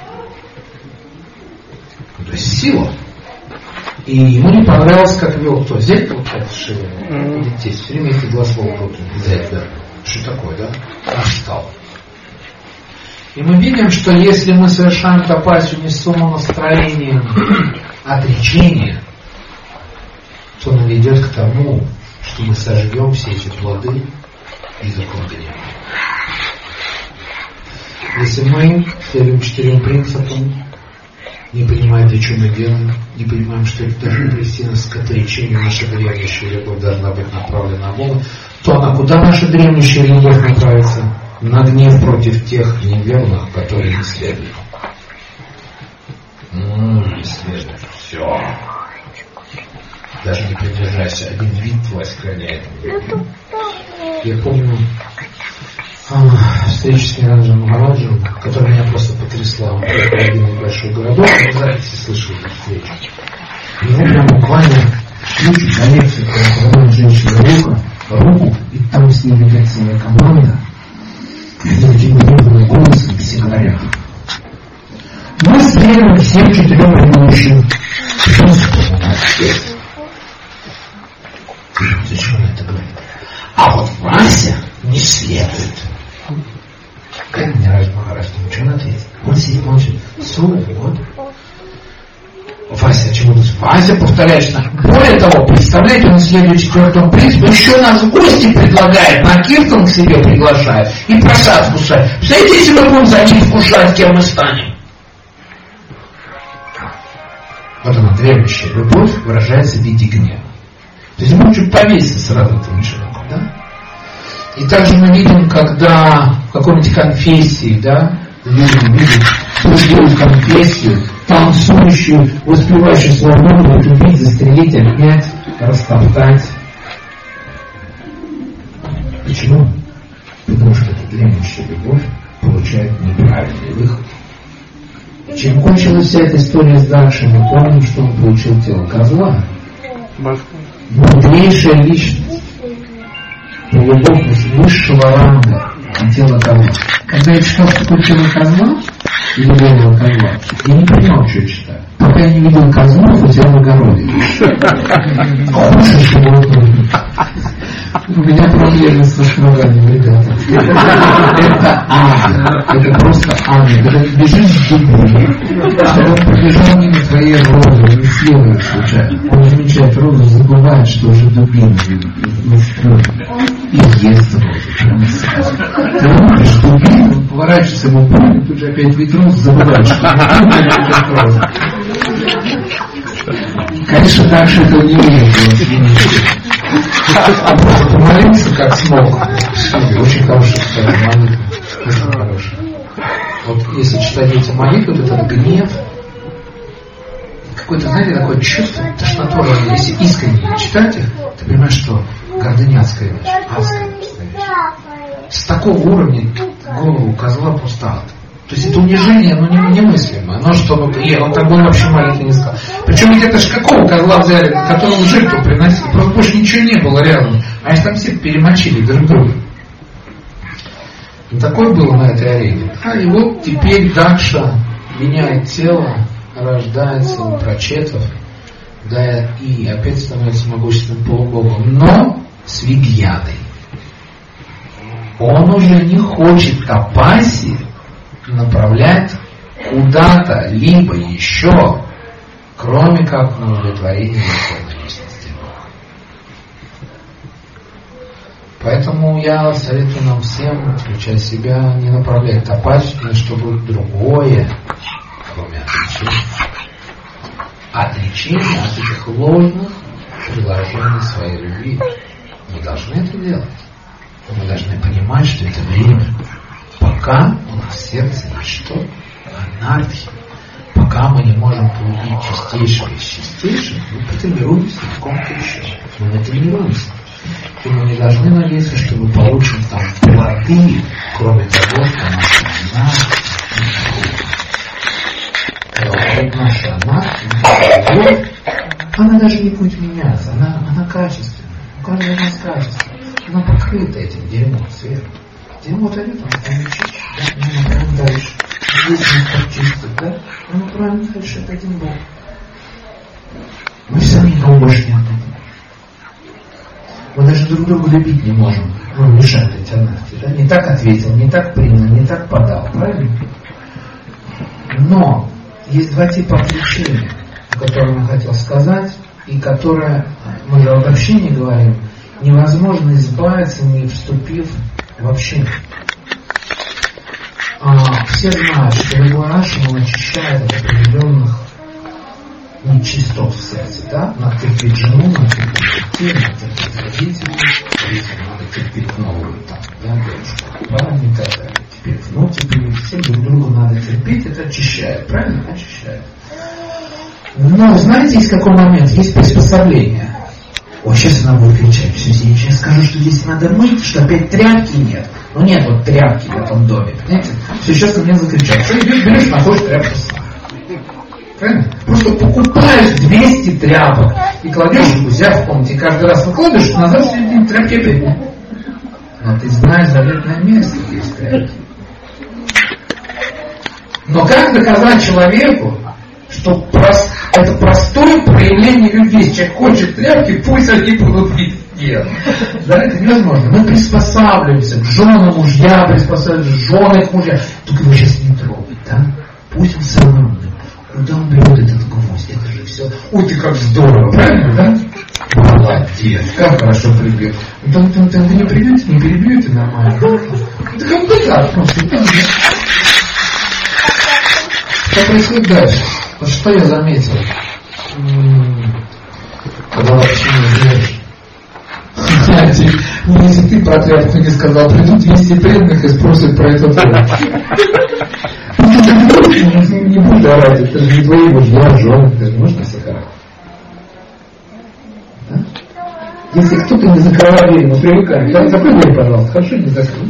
То есть сила. И ему не понравилось, как вел кто? Зять, получается, Шивы? Детей. Все время эти два слова крутят. Зять, да. Что такое, да? Аж стал. И мы видим, что если мы совершаем тапасию не с умонастроением отречения, то он ведет к тому, что мы сожгем все эти плоды и закон гнева. Если мы следуем четырем принципам, не понимая, для чего мы делаем, не понимаем, что это должно привести нас к отречению, наша древнейшая любовь должна быть направлена на Бога, то на куда наша древнейшая любовь направится? На гнев против тех неверных, которые не следуют. М-м, не следует. Все. Даже не придержайся. Один вид твой оскверняет. Я помню встречу с Миранджем Махараджем, которая меня просто потрясла. Он приехал в один небольшой городок, я в записи слышал эту встречу. И он прям буквально ключ на лекции, когда женщина руку, руку, и там с ней ведет целая команда. Это таким нервным голосом все говорят. Мы следуем всем четырем предыдущим принципам. Зачем он это говорит? А вот Вася не следует. Как мне Радж Махарадж, ну что он ответит? Он сидит молчит. Вот. Вася, чего тут? Вася повторяет, что более того, представляете, он следует четвертому принципу, еще нас в гости предлагает, на киртан к себе приглашает и просад вкушает. Представляете, если мы будем за ним вкушать, кем мы станем? Вот она, древнейшая любовь выражается в виде гнева. То есть мы чуть повеситься сразу этому человеку, да? И также мы видим, когда в какой-нибудь конфессии, да, люди видят, делают конфессию, танцующую, воспевающую свободу, вот убить, застрелить, обнять, растоптать. Почему? Потому что эта древнейшая любовь получает неправильный выход. Чем кончилась вся эта история с Дакшей, мы помним, что он получил тело козла. Мудрейшая личность, полубог высшего ранга, а тело козла. Когда я читал, что такое тело козла, или голого козла, я не понимал, что я читаю. Пока я не видел козлов, у тебя в огороде. Хуже, что было трудно. У меня проблемы с расшнуранием, ребята. Это ангел. Это просто ангел. Когда ты бежишь с дубом, когда он пробежал мимо твоей розы, не следует случайно. Он замечает розу, забывает, что уже дубина и ест розу. Прямо сразу. Ты видишь дубину, он поворачивается ему помнит, тут же опять видит розу, забывает, что дубина роза. Конечно, дальше этого не умеет. А просто помолиться как смог. Очень хорошая, кстати, молитва. Очень хорошая. Вот если читать эти молитвы, вот этот гнев, какое-то, знаете, такое чувство тошноты. Если искренне читать их, ты понимаешь, что гордыня адская вещь. Адская вещь. С такого уровня голову козла просто ад. То есть это унижение, оно немыслимое. Но чтобы я вот такой вообще молитвы не сказал. Причем ведь это же какого козла взяли, которого жертву приносили? Просто больше ничего не было рядом. А их там все перемочили друг друга. И такое было на этой арене. А и вот теперь Дакша меняет тело, рождается у прачетов, да, и опять становится могущественным полубогом. Но с вигьядой. Он уже не хочет тапаси направлять куда-то, либо еще, кроме как на удовлетворение духовной личности Бога. Поэтому я советую нам всем, включая себя, не направлять тапасию на что-то другое, кроме отречения. Отречение от этих ложных приложений своей любви. Мы должны это делать. Мы должны понимать, что это время. Пока у нас в сердце есть что? Анархия. Пока мы не можем получить чистейшее из чистейших, мы потренируемся в каком-то еще. Мы натренируемся. И мы не должны надеяться, что мы получим там плоды, кроме того, что нас знает. любовь, она даже не будет меняться, она, она качественная. У каждого из нас качество. Она покрыта этим дерьмом сверху. Дерьмо дает, она станет чище, да? Мы направим дальше. Здесь мы так чистят, да? Мы направим дальше, это один Бог. Мы все равно никого больше не отдадим. Мы даже друг друга любить не можем. Ну, мешают эти анархии, да? Не так ответил, не так принял, не так подал, правильно? Но есть два типа отвлечения, о которых я хотел сказать, и которые, мы же об общении говорим, невозможно избавиться, не вступив в общение. А, все знают, что любой ашрам, он очищает от определенных нечистот в сердце, да? Надо терпеть жену, надо терпеть детей, надо терпеть родителей, родителям надо терпеть новую, там, да, девушку, парня и так далее. Теперь, ну, теперь всем друг другу надо терпеть, это очищает, правильно? Очищает. Но, знаете, есть какой момент? Есть приспособление. Ой, сейчас она будет кричать, все, я сейчас скажу, что здесь надо мыть, что опять тряпки нет. Ну нет вот тряпки в этом доме, понимаете? Все, сейчас на меня закричат. Что идешь, берешь, находишь тряпку сам. Правильно? Просто покупаешь двести тряпок и кладешь у себя в комнате, и каждый раз выкладываешь, назад в середине тряпки опять нет. Но ты знаешь заветное место, где есть тряпки. Но как доказать человеку, что прост, это простое проявление любви? Если человек хочет тряпки, пусть они будут везде. Да, это невозможно. Мы приспосабливаемся к женам, мужья, приспосабливаемся к женам, к мужьям. Только его сейчас не трогать, да? Пусть он сам равный. Куда он берет этот гвоздь? Это же все. Ой, ты как здорово, правильно, да? Молодец, как хорошо прибьет. Да, да, да, вы не придете, не перебьете нормально. Да как бы так, просто. Что происходит дальше? Вот что я заметил, когда вообще не живешь. Знаете, ну если ты про тряпку не сказал, придут двести преданных и спросят про это тоже. Не будь орать, это же не твои мужья, жены, ты же можешь на всех орать. Да? Если кто-то не закрывал дверь, мы привыкаем, да, закрой дверь, пожалуйста, хорошо, не закрой.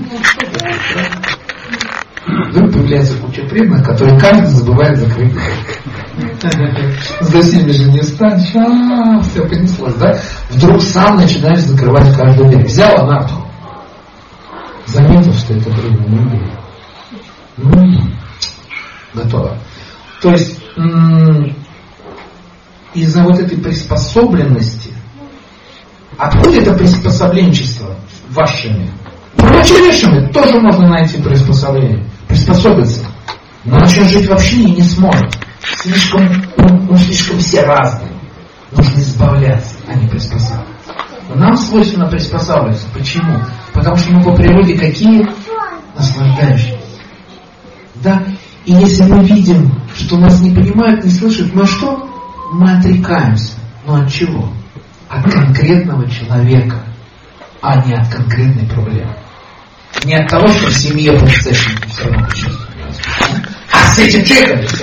Вдруг появляется куча преданных, которые каждый забывает закрыть дверь. За всеми же не встань, а, все понеслось, да? Вдруг сам начинаешь закрывать каждую дверь. Взял анарху, заметил, что это преданный дверь. Ну, готово. То есть м- из-за вот этой приспособленности, откуда это приспособленчество вашими? Прочерейшими тоже можно найти приспособление. Приспособиться. Но начнет жить в общине и не сможет. Слишком, ну, ну, слишком все разные. Нужно избавляться, а не приспосабливаться. Но нам свойственно приспосабливаться. Почему? Потому что мы по природе какие? Наслаждающиеся. Да? И если мы видим, что нас не понимают, не слышат, мы что? Мы отрекаемся. Но от чего? От конкретного человека, а не от конкретной проблемы. Не от того, что в семье процессинг все равно почувствуем, а с этим человеком нельзя.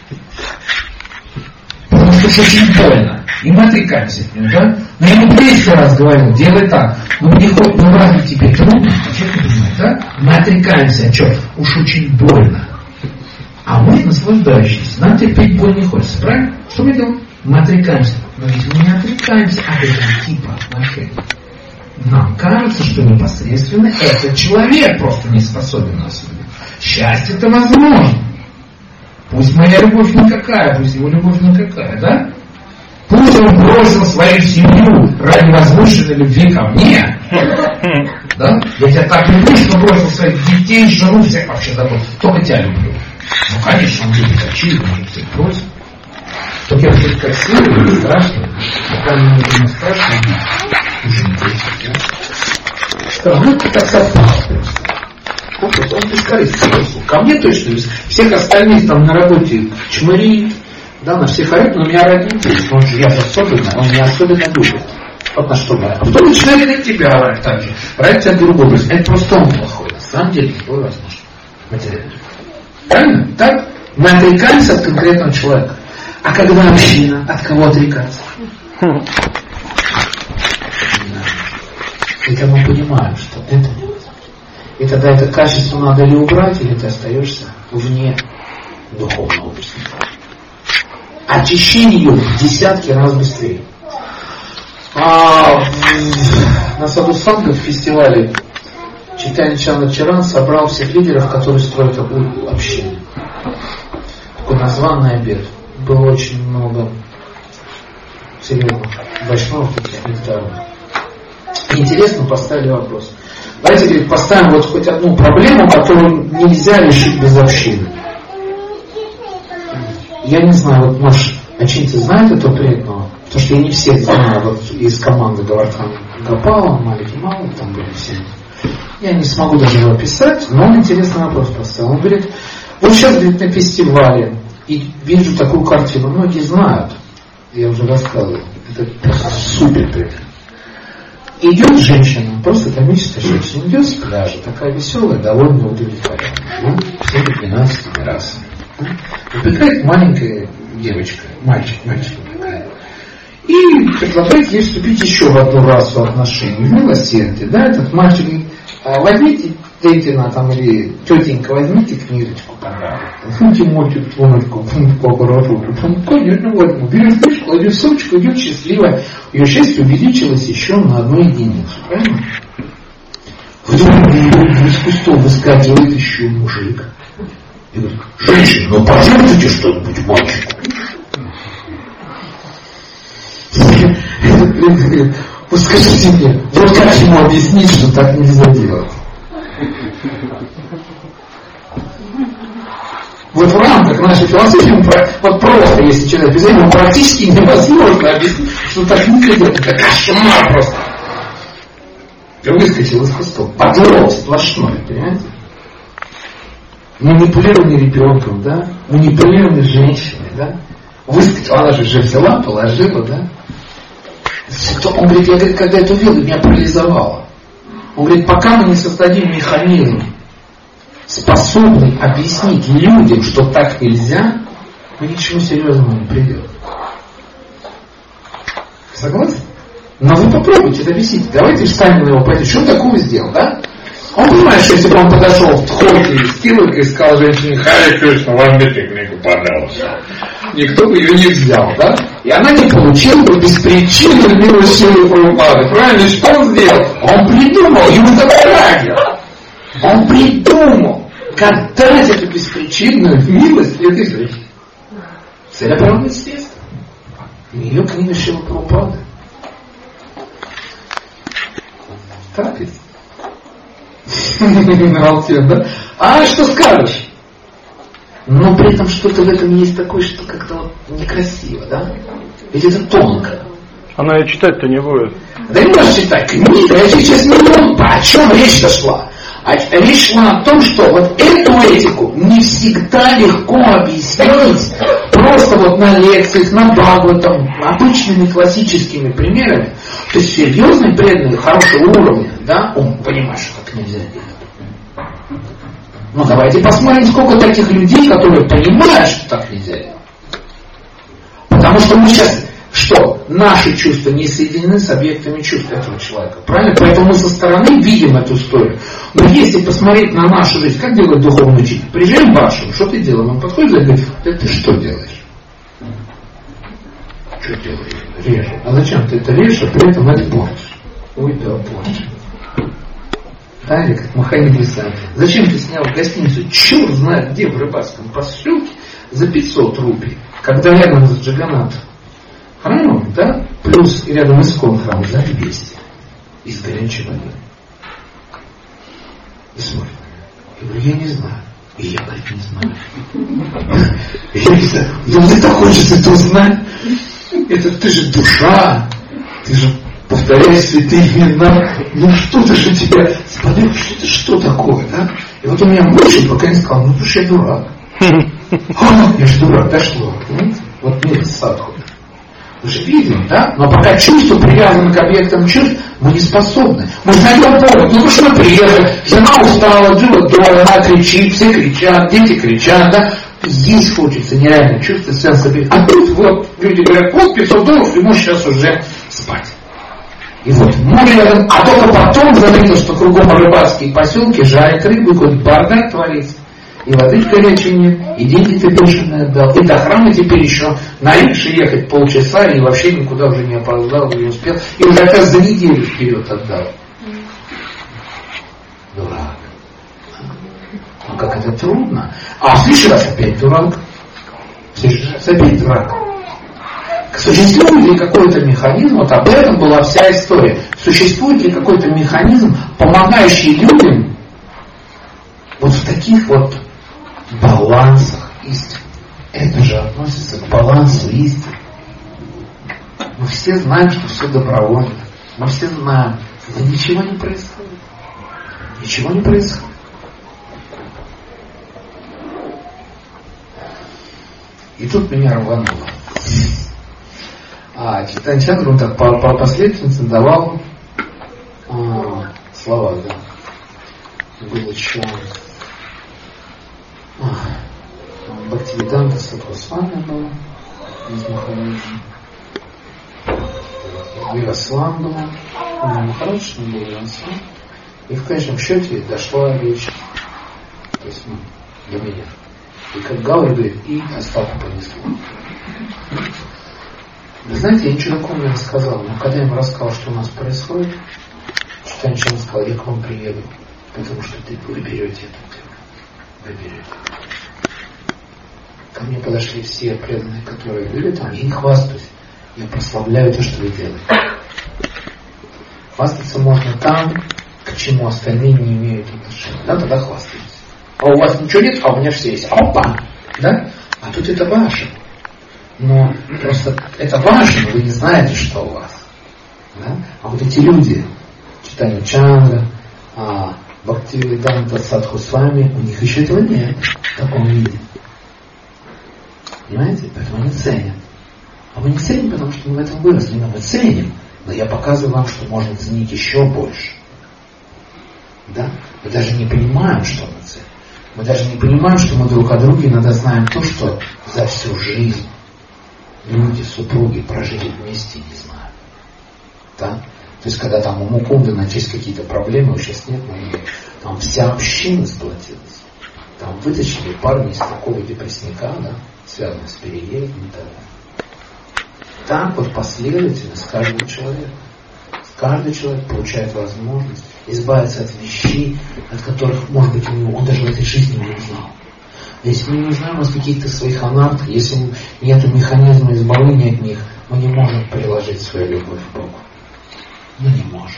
Потому что это очень больно. И мы отрекаемся от него, да? Но я ему двести раз говорил, делай так. Ну мне хоть, ну разве тебе трудно? А человек не понимает, да? Мы отрекаемся от чего? Уж очень больно. А мы наслаждающиеся. Нам терпеть боль не хочется, правильно? Что мы делаем? Мы отрекаемся. Но ведь мы не отрекаемся от этого типа отношений. Нам кажется, что непосредственно этот человек просто не способен нас любить. Счастье-то возможно. Пусть моя любовь никакая, пусть его любовь никакая, да? Пусть он бросил свою семью ради возвышенной любви ко мне. Да? Я тебя так люблю, что бросил своих детей, жену, всех вообще забыл. Только тебя люблю. Ну, конечно, он любит, очевидно, он всех просит. Только я буду как сильно, не страшно. Пока мне не страшно, уже не хочется. Скажу, ну это так совпало просто. Вот он бескорыстный. Ко мне точно. Всех остальных там на работе чмырит, да, на всех орет, но меня орать не будет. Он же я особенно, он меня особенно любит. Вот на что говорит. А потом начинает на тебя орать так же. Орать тебя другой. Это просто он плохой. На самом деле, такое возможно. Материально. Правильно? Так? Мы отрекаемся от конкретного человека. А когда община, от кого отрекаться? И когда мы понимаем, что это не возможно. И тогда это качество надо или убрать, или ты остаешься вне духовного общества. очищение ее в десятки раз быстрее. А, на Саду Санга в фестивале Чайтанья Чандра Чаран собрал всех лидеров, которые строят общину. Такой названный обед. Было очень много серьезных вайшнавов, таких нектарных. Интересно поставили вопрос. Давайте, говорит, поставим вот хоть одну проблему, которую нельзя решить без общины. Я не знаю, вот, может, очинцы знают этого преданного? Потому что я не всех знаю, вот из команды Гавардхан Гопала, Малики Мала, там были все. Я не смогу даже его описать, но он интересный вопрос поставил. Он говорит, вот сейчас, говорит, на фестивале, и вижу такую картину, многие знают, я уже рассказывал, это просто супер прекрасно. Идет женщина, просто комическая женщина, идет с пляжа, такая веселая, довольно удовлетворенная, всеми двенадцатыми расами. Убегает маленькая девочка, мальчик, мальчик убегает. И предлагает ей вступить еще в одну расу отношений, в милосердие. Да, этот мальчик говорит, возьмите Тетина там, или тетенька, возьмите книжечку, пожалуйста. Возьмите мультик, тоночку, по аппаратуру. Конечно, возьму. Берет книжку, кладет в сумочку, идет счастливая. Ее счастье увеличилось еще на одну единицу. Правильно? Вдруг из кустов выскакивает еще мужик. И говорит, женщина, ну пожертвуйте что-нибудь мальчику. Вот скажите мне, вот как ему объяснить, что так нельзя делать? Вот в рамках нашей философии, вот просто, если человек без этого, практически невозможно объяснить, что так нельзя делать. Это кошмар просто. Я выскочил из кустов, подлог сплошной, понимаете? Манипулирование ребенком, да? Манипулирование женщиной, да? Выскочил, она же уже взяла, положила, да? Он говорит, я говорит, когда это увидел, меня парализовало. Он говорит, пока мы не создадим механизм, способный объяснить людям, что так нельзя, мы ни к чему серьезному не придем. Согласны? Но вы попробуйте это объяснить. Давайте встанем на его позицию. Что он такого сделал, да? Он понимает, что если бы он подошел в ходе из Тилока и сказал женщине, Харе Кришна, возьмите книгу, пожалуйста. Никто бы ее не взял, да? И она не получила бы без причины милость силы Прабхупады. Правильно? Что он сделал? Он придумал, ему такое радио. Он придумал, как дать эту беспричинную милость этой женщине. Целеположное средство. Ее книга Шилы Прабхупады. Так ведь? Да? А что скажешь? Но при этом что-то в этом есть такое, что как-то вот некрасиво, да? Ведь это тонко. Она ее читать-то не будет. Да не можешь читать книги, я сейчас не помню, о чем речь-то шла. А речь шла о том, что вот эту этику не всегда легко объяснить просто вот на лекциях, на Бхагаватам, обычными классическими примерами. То есть серьезный, преданный, хорошего уровня, да, он понимает, что так нельзя делать. Ну давайте посмотрим, сколько таких людей, которые понимают, что так нельзя делать. Потому что мы сейчас, что? Наши чувства не соединены с объектами чувств этого человека. Правильно? Поэтому мы со стороны видим эту историю. Но если посмотреть на нашу жизнь, как делает духовный учитель? Приезжаем в Башем, что ты делаешь? Он подходит и говорит, да ты что делаешь? Что делаешь? Режу. А зачем ты это режешь, а при этом это портишь? Ой, да, портишь. Да, или как Махамед Исаев. Зачем ты снял гостиницу, черт знает где, в рыбацком поселке, за пятьсот рупий, когда рядом с Джаганнат храмом, да, плюс рядом Искон храм за двести из горячей воды. И смотрит. Я говорю, я не знаю. И я, говорит, не знаю. Я не знаю. Но мне так хочется это узнать. Это ты же душа. Ты же повторяешь святые имена. Ну что-то же тебя сподобилось. Что это что такое, да? И вот он меня мучил, пока не сказал, ну потому что я дурак. А, я же дурак, дошло. Понимаете? Вот мир садху. Мы же видим, да? Но пока чувство привязано к объектам чувств, мы не способны. Мы знаем повод. Ну, потому что мы приехали, жена устала, жила дома, она кричит, все кричат, дети кричат, да? Есть хочется нереально чувствовать сенс объекта. А тут вот люди говорят, вот пятьсот долларов, и можешь сейчас уже спать. И вот море рядом, а только потом заметил, что кругом рыбацкие поселки жарят рыбу, и какой-то бардак творится. и воды горячей нет, и деньги ты бешеные отдал, и до храма теперь еще на рикше ехать полчаса, и вообще никуда уже не опоздал, не успел, и уже, оказывается, за неделю вперед отдал. Дурак. Ну как это трудно. А в следующий раз опять дурак. В следующий раз опять дурак. Существует ли какой-то механизм, вот об этом была вся история, существует ли какой-то механизм, помогающий людям вот в таких вот балансах истины? Это же относится к балансу истины. Мы все знаем, что все добровольно. Мы все знаем, но ничего не происходит. Ничего не происходит. И тут меня рвануло. А Чайтанья Чандра, он так по, по последовательности давал а, слова, да. Было еще а, Бхактивиданта Садхгосвами был из Махараджи. Вираслам был. Махарадж, он был Вираслам. И в конечном счете дошла речь, то есть, ну, до меня. И как Гаури говорит, и остатку понесло. Вы знаете, я ничего такого не рассказал, но когда я ему рассказал, что у нас происходит, Чайтанья Чандра сказал, я к вам приеду, потому что вы берете эту тему. Вы берете. Ко мне подошли все преданные, которые были там, я не хвастаюсь, я прославляю то, что вы делаете. Хвастаться можно там, к чему остальные не имеют отношения. Да, тогда хвастаемся. А у вас ничего нет, а у меня все есть. Опа! Да? А тут это ваше. Но просто это ваше, но вы не знаете, что у вас. Да? А вот эти люди, Чайтанья Чандра, а, Бхактивиданта Садхгосвами, у них еще этого нет в таком виде. Понимаете? Поэтому они ценят. А мы не ценим, потому что мы в этом выросли. Но мы ценим. Но я показываю вам, что можно ценить еще больше. Да? Мы даже не понимаем, что мы ценим. Мы даже не понимаем, что мы друг о друге иногда знаем то, что за всю жизнь люди, супруги прожили вместе и не знают. Да? То есть, когда там у Мукунды начались какие-то проблемы, его сейчас нет, но там вся община сплотилась. Там вытащили парня из такого депрессника, да, связанного с переездом и так далее. Так вот последовательно с каждым человеком. Каждый человек получает возможность избавиться от вещей, от которых, может быть, у него, он даже в этой жизни не узнал. Если мы не узнаем о каких-то своих анархах, если нет механизма избавления от них, мы не можем приложить свою любовь к Богу. Мы не можем.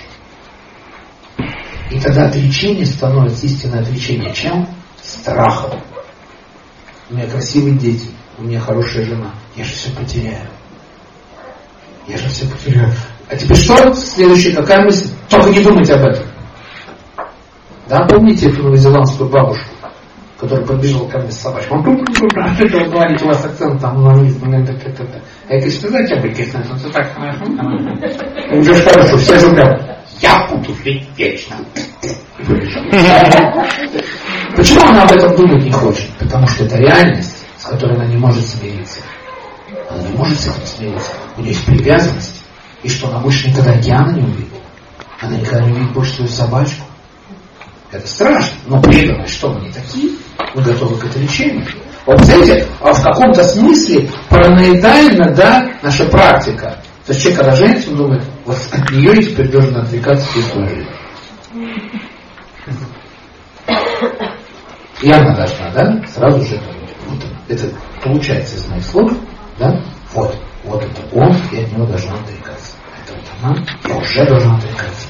И тогда отречение становится истинное отречение чем? Страхом. У меня красивые дети, у меня хорошая жена. Я же все потеряю. Я же все потеряю. А теперь что? Следующая какая мысль? Только не думайте об этом. Да, помните эту новозеландскую бабушку, которая подбежала ко мне с собачкой? А что это вы говорите, у вас акцент там на английском? А я говорю, что знаете, обыкновенно, это так хорошо. Уже хорошо, все же прям, я буду жить вечно. Почему она об этом думать не хочет? Потому что это реальность, с которой она не может смириться. Она не может с этим смириться. У нее есть привязанность. И что, она больше никогда океана не увидит? Она никогда не увидит больше свою собачку? Это страшно. Но преданность, что мы не такие? Мы готовы к отречению. Вот знаете, а в каком-то смысле параноидальна, да, наша практика. То есть человек, когда женится, он думает, вот от нее и теперь должен отрекаться всю свою жизнь. И она должна, да, сразу же, вот, это получается из моих слов, да, вот, вот это он, и от него должна отрекаться. Это вот она, я уже должна отрекаться.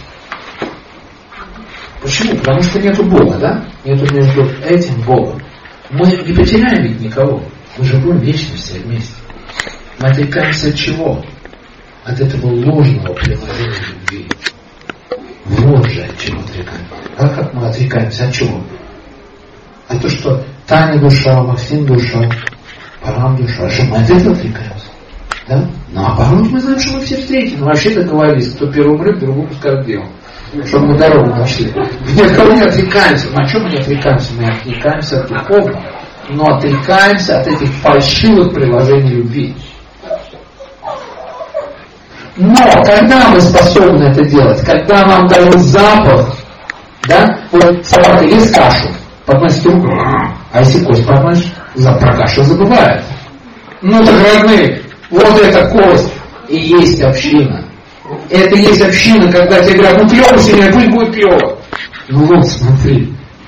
Почему? Потому что нету Бога, да? Нету между этим Богом. Мы не потеряем ведь никого. Мы же будем вечно все вместе. Мы отрекаемся от чего? От этого ложного приложения любви. Вот же от чего отрекаемся. А как мы отрекаемся? От чего? От того, что Таня душа, Максим душа, Парам душа. Что мы от этого отрекаемся? Да? Наоборот, мы знаем, что мы все встретим. Мы вообще договорились, кто первый умрет, другому пускай делал. Чтобы мы дорогу нашли. Мы от кого не отрекаемся. На чем мы не отрекаемся? Мы отрекаемся от духовного, но отрекаемся от этих фальшивых приложений любви. Но когда мы способны это делать, когда нам дают запах, да, вот собака ест кашу, подносит руку, А если кость помочь, за про кашу забывает. Ну так, родные, вот эта кость и есть община. Это и есть община, когда тебе говорят, ну клево сегодня, пусть будет клево. Ну вот, смотри.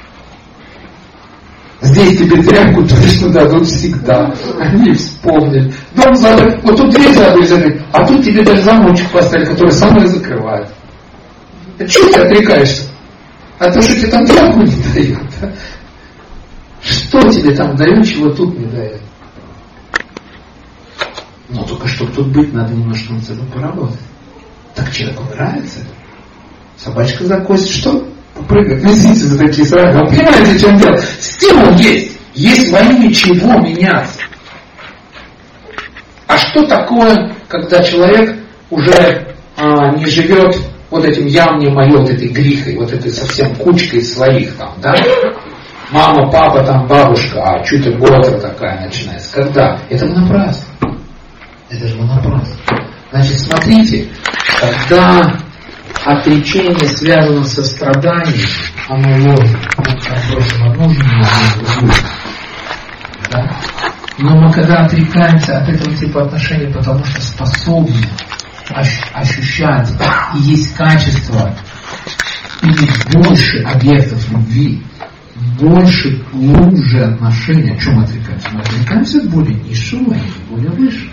Здесь тебе тряпку точно дадут всегда. Они вспомнят. Дом закрыт. Вот тут дверь забыли закрыть, а тут тебе даже замочек поставили, который сам их закрывает. А чего ты отрекаешься? А то, что тебе там тряпку не дают. Да? Что тебе там дают, чего тут не дают? Но только чтобы тут быть, надо немножко над собой поработать. Так человеку нравится. Собачка за кость, что? Попрыгать, везите за такие сразу. Вы понимаете, в чем дело? Стимул есть. Есть во имя чего меняться. А что такое, когда человек уже а, не живет вот этим я мне мое, вот этой грихой, вот этой совсем кучкой своих там, да? Мама, папа, там бабушка, а что-то года такая начинается. Когда? Это напрасно. Это же напрасно. Значит, смотрите, когда отречение связано со страданием, оно ложно. Мы отбросим одну жену, а другую. Да? Но мы когда отрекаемся от этого типа отношений, потому что способны ощущать и есть качество иметь больше объектов любви, больше, глубже отношения. О чем мы отрекаемся? Мы отрекаемся от более низшего и более высшего.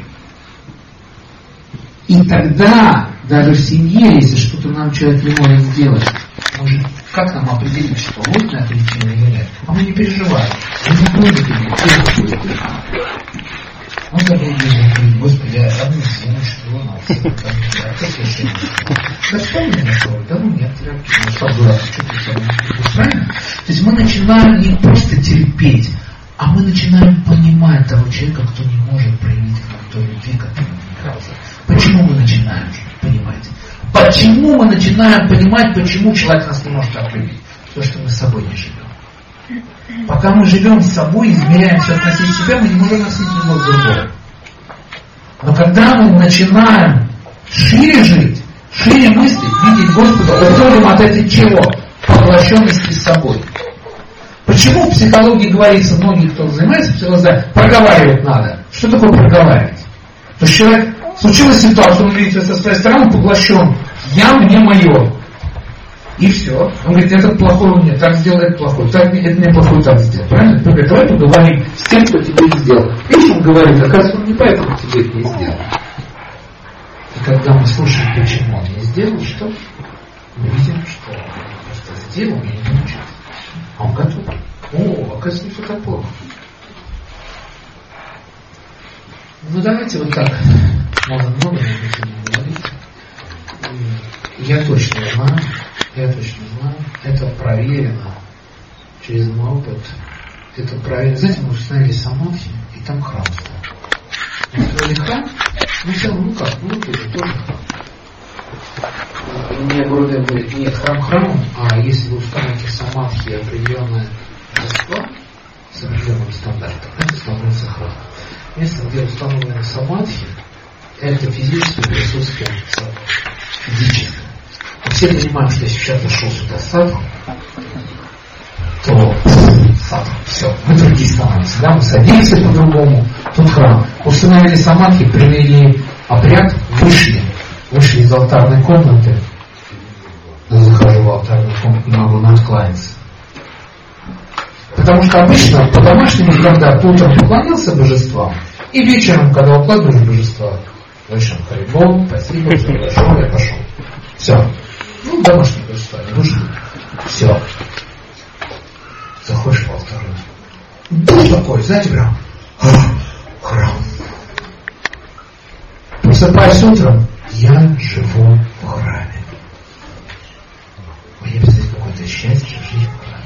И тогда, даже в семье, если что-то нам человек не может сделать, может, как нам определить, что ложное отречение или нет? А мы не переживаем. Мы не будем переживать. Он говорит, Господи, я одну семью, что у нас? А как я семью? Да вспомни на слово, да ну нет, я что дурак, что ты сам не правильно? То есть мы начинаем не просто терпеть, а мы начинаем понимать того человека, кто не может проявить к нам той любви, которая нравится. Почему мы начинаем понимать? Почему мы начинаем понимать, почему человек нас не может определить? Потому что мы с собой не живем. Пока мы живем с собой, измеряемся относительно себя, мы не можем относительно любого другого. Но когда мы начинаем шире жить, шире мыслить, видеть Господа, уходим от этой чего? Поглощенности с собой. Почему в психологии говорится, многие, кто занимается психологией, проговаривать надо? Что такое проговаривать? То есть человек, случилась ситуация, он видит со своей стороны, поглощен. Я, мне, мое. И все. Он говорит, это плохое у меня, так сделай, это плохое, так, это мне плохое, так сделай. Правильно? Он говорит, давай поговорим с тем, кто тебе это сделал. Видишь, он говорит, оказывается, он не поэтому тебе это не сделал. И когда мы слушаем, почему он не сделал, что? Мы видим, что он просто сделал, и не получилось. А он готов. О, оказывается, не все так плохо. Ну давайте вот так. Можно много не говорить. Я точно знаю, я точно знаю, это проверено через мой опыт. Это проверено. Знаете, мы установили самадхи, и там храм стал. Мы установили храм, ну все, ну как, ну это тоже храм. И мне Гурудев говорит, нет, храм храмом, а если вы установите самадхи и определенное божество с определенным стандартом, это становится храм. Место, где установлены самадхи, это физическое присутствие физическое. Мы все понимаем, что если сейчас зашел сюда садху, то садху, все, мы другие становимся, да, мы садимся по-другому, тут храм. Установили самадхи, провели обряд, вышли, вышли из алтарной комнаты, я захожу в алтарную комнату, не могу откланяться. Потому что обычно по-домашнему, когда ты утром поклонился божествам, и вечером, когда укладываешь божества, вечером харибол, спасибо, все хорошо, я пошел. Все. Ну, домашние божества, не вышли. Все. Заходишь в алтарную. Был такой, знаете, прям храм. Просыпаюсь утром, я живу в храме. Мне представляете какое-то счастье жить в храме.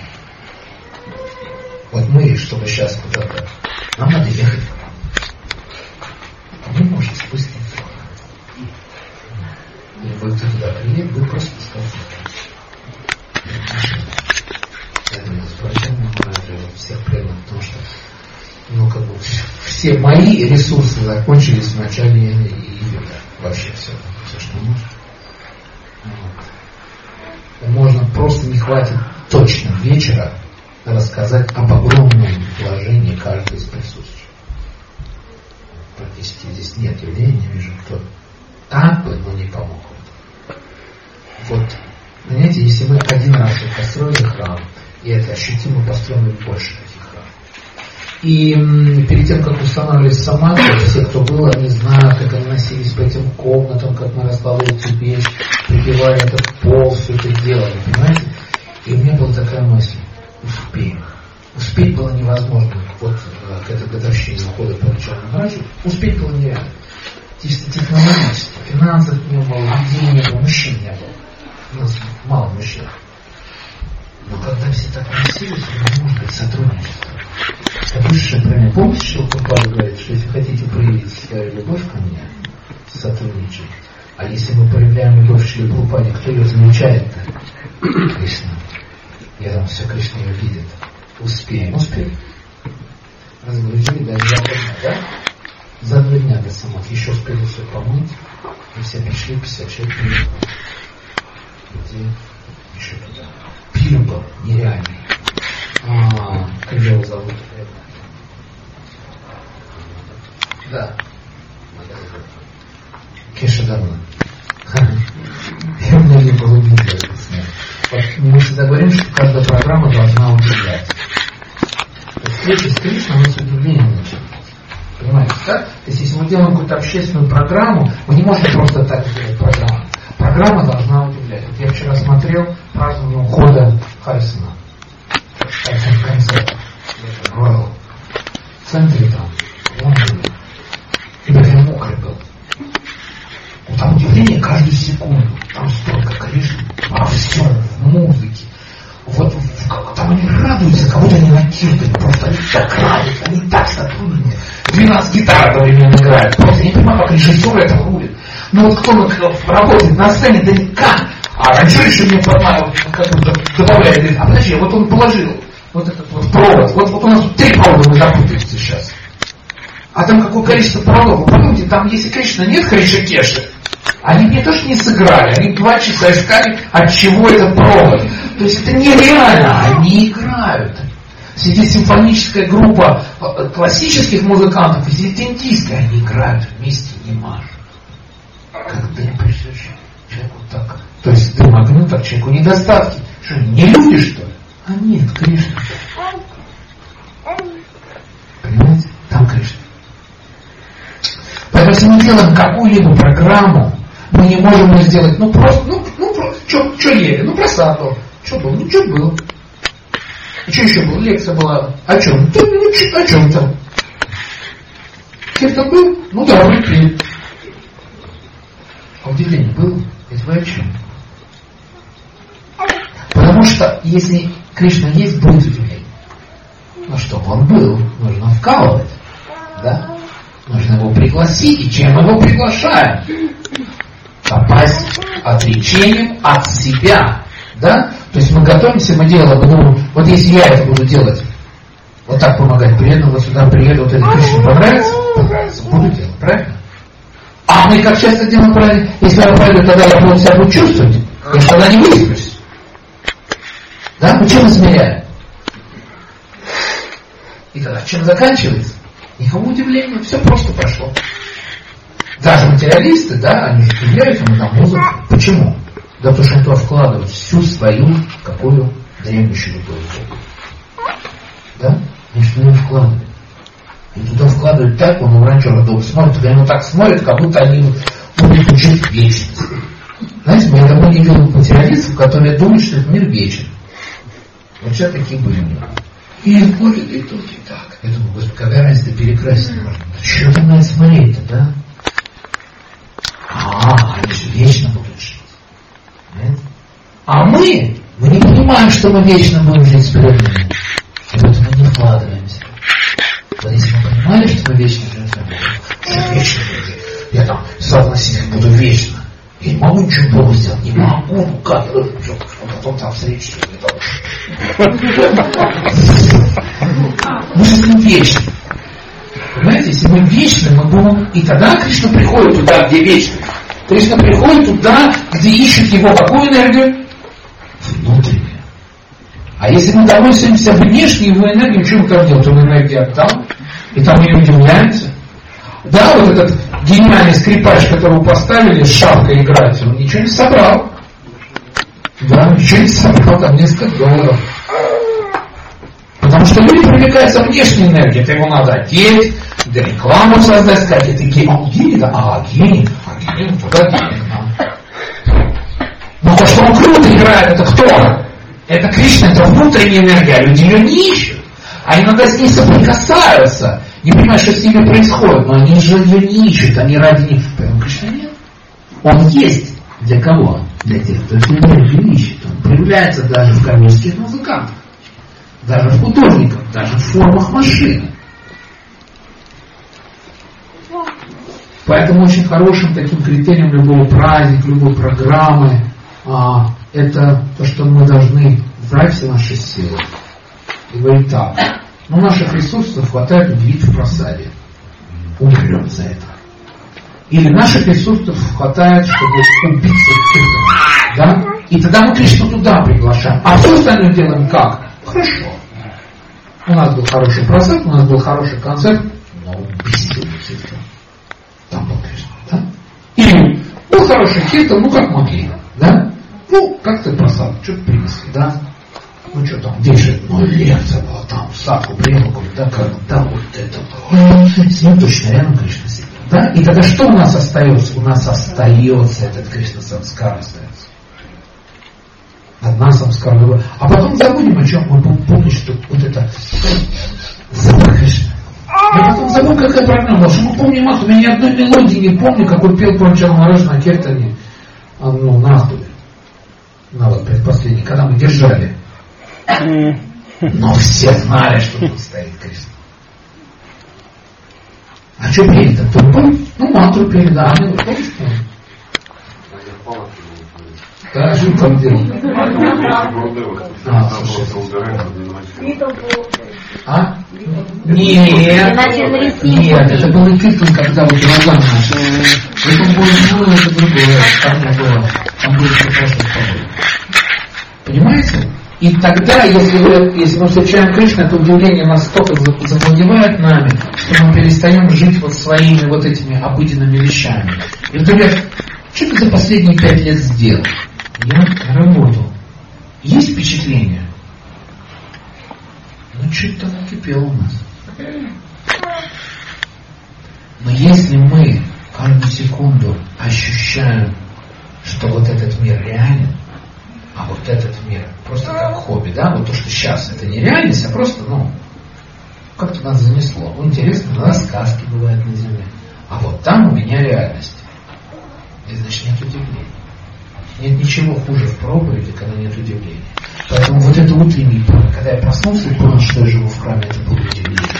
Вот мы, чтобы сейчас куда-то, нам надо ехать в храм. А вы можете спуститься в храм. И вы кто туда приедет, вы просто спуститься в храм. Я думаю, спортивно всех преданных, потому что ну, как бы, все мои ресурсы закончились в начале июля. Вообще все, все, что можно. Вот. Можно просто не хватит точно вечера рассказать об огромном положении каждого из присутствующих. Практически здесь нет людей, не вижу, кто так бы, но не помог. Вот, понимаете, если мы один раз построили храм, и это ощутимо построили больше таких храмов. И м, перед тем, как устанавливались самади, все, кто был, они знают, как они носились по этим комнатам, как мы раскладывали эту вещь, прибивали этот пол, все это делали, понимаете? И у меня была такая мысль: успеем. Успеть было невозможно. Вот к этой годовщине ухода по начальному врачу, успеть было нереально. Чисто технологически, финансов не было, людей не было, мужчин не было. У нас мало мужчин. Но когда все так носились, то может быть сотрудничество. Это высшее время. Помните, что Прабхупада говорит, что если хотите проявить свою любовь ко мне, сотрудничать. А если мы проявляем любовь к Шриле Прабхупаде, кто ее замечает-то? Кришна. Я там все, Кришна ее видит. Успеем, успеем. Разгрузили даже за два дня, да? За два дня до самого. Еще успели все помыть. И все пришли, пятьдесят человек приехали. Где? Еще туда. Пир был нереальный. А, как же его зовут? Да. Кеша Дамна. Я многие полубили. Вот мы всегда говорим, что каждая программа должна удивлять. Встреча с Кришной, мы с удивлением начинаем. Понимаете, да? То есть, если мы делаем какую-то общественную программу, мы не можем просто так сделать программу. Программа должна удивлять. Вот я вчера смотрел празднование ухода Харрисона. Харрисон концерт. Роял. В центре там, в Лондоне. И прям мокрый был. Там удивление каждую секунду. Там столько Кришны. А все, в музыке. Вот там они радуются, кого-то они накидывают. Просто они так радуются, они так сотрудничают. двенадцать гитар одновременно играют. Просто я не понимаю, как режиссер это рулит. Ну вот кто работает на сцене, да никак. А раньше еще мне добавляет, говорит, а подожди, вот он положил вот этот вот провод. Вот, вот у нас тут три провода, мы запутаемся сейчас. А там какое количество проводов. Вы помните, там если Кришна нет Хриша Кеши, они мне тоже не сыграли. Они два часа искали, от чего этот провод. То есть это нереально. Они играют. Сидит симфоническая группа классических музыкантов и сидит индийская. Они играют вместе, не машут. Как дым присущий человеку так. То есть дым огню, так человеку недостатки. Что, не люди, что ли? А нет, Кришна. Понимаете? Там Кришна. Поэтому если мы делаем какую-либо программу, мы не можем ее сделать, ну просто, ну, ну просто, что ели? Ну просадку. Что было? Ну что было? И что еще было? Лекция была о чем? Да, ну, о чем там? Кем-то был? Ну да, прикинь. А удивление было? Ведь вы о чем? Потому что если Кришна есть, будет удивление. Но чтобы он был, нужно вкалывать. Да? Нужно его пригласить. И чем его приглашаем? Попасть отречением от себя. Да? То есть мы готовимся, мы делаем, ну, вот если я это буду делать, вот так помогать преданным, вот сюда приеду, вот это Кришне понравится? Понравится, буду делать, правильно? А мы как часто делаем правильно? Если я правильно, тогда я буду себя буду чувствовать, я же тогда не высплюсь. Да? Мы чем измеряем? И тогда чем заканчивается? Никому удивления, все просто прошло. Даже материалисты, да, они же удивляются на музыку. Почему? Да потому что он туда вкладывает всю свою какую дремлющую любовь. Да? Они что туда вкладывают. И туда вкладывают так, он раньше родов смотрит, и они так смотрят, как будто они будут учить вечность. Знаете, мы давно не видели материалистов, которые думают, что этот мир вечен. Вот сейчас такие были у него. И ходят и тут, и так. Я думаю, господи, какая разница перекрасить можно? Что там надо смотреть-то, да? А, они же вечно будут жить. А мы, мы не понимаем, что мы вечно будем жить с преданными. И поэтому мы не вкладываемся. Вот если мы понимали, что мы вечно живем, что вечно живем, я там согласен, буду вечно. Я не могу ничего Богу сделать, не могу, ну как, а потом там встречу, что ли, там. Мы же вечны. Понимаете, если мы вечны, мы будем, и тогда Кришна приходит туда, где вечно. Кришна приходит туда, где ищет его какую энергию? Внутреннюю. А А если мы довольствуемся внешней его энергией, что мы там делаем? Он энергию отдал, и там не удивляется. Да, вот этот гениальный скрипач, которого поставили с шапкой играть, он ничего не собрал. Да, ничего не собрал, там несколько долларов. Потому что люди привлекаются внешней энергией, это его надо одеть, да рекламу создать, сказать, это гений, он гений, да, а гений, а гений, туда денег нам. Но то, что он круто играет, это кто? Это Кришна, это внутренняя энергия, а люди ее не ищут. А иногда с ней соприкасаются, не понимают, что с ними происходит, но они же ее не ищут, они ради них. Поэтому Кришна нет. Он есть для кого? Для тех, кто эту энергию ищет. Он проявляется даже в коммерческих музыкантах, даже в художниках, даже в формах машины. Поэтому очень хорошим таким критерием любого праздника, любой программы а, это то, что мы должны брать все наши силы и говорить так: ну наших ресурсов хватает удивить в просаде, умрем за это. Или наших ресурсов хватает, чтобы убиться в цирке, да? И тогда мы Кришну туда приглашаем, а все остальное делаем как? Хорошо. У нас был хороший просад, у нас был хороший концерт, но убийство в цирке. Там был Кришна, да? Или был хороший киртан, ну как могли, да? Ну, как-то просад, что-то принесли, да? Ну что там, дальше, ну лекция была там, Саку приехал, говорит, да, когда вот это было, с ним точно рядом Кришна сидел, да? И тогда что у нас остается? У нас остается этот Кришна самскар остается. Одна самскара, другая. А потом забудем, о чем мы будем помнить, что вот это запах Кришны. Я потом забыл, какая программа, потому что мы помним Маху, я ни одной мелодии не помню, какой пел Пранчал Махарадж на киртане, ну, на Ахтубе. На вот предпоследний, когда мы держали. Но все знали, что тут стоит Кришна. А что пели-то? Кто помнит? Ну, мантру пели, да. Они вот помнишь, что? Да, что там делали? А, слушай. А? Нет, нет, это был и киртан, когда вот глаза наши. Это было, это другое, там не было. Там было все хорошо с тобой. Понимаете? И тогда, если, вы, если мы встречаем Кришну, это удивление настолько завладевает нами, что мы перестаем жить вот своими вот этими обыденными вещами. И вдруг я, что ты за последние пять лет сделал? Я работал. Есть впечатление? Ну, что-то накипело у нас. Но если мы каждую секунду ощущаем, что вот этот мир реален, а вот этот мир просто как хобби, да, вот то, что сейчас это не реальность, а просто, ну, как-то нас занесло. Ну, интересно, у нас сказки бывают на земле, а вот там у меня реальность. И значит нет удивления. Нет ничего хуже в проповеди, когда нет удивления. Поэтому вот это утренний путь, когда я проснулся и понял, что я живу в храме, это было удивление.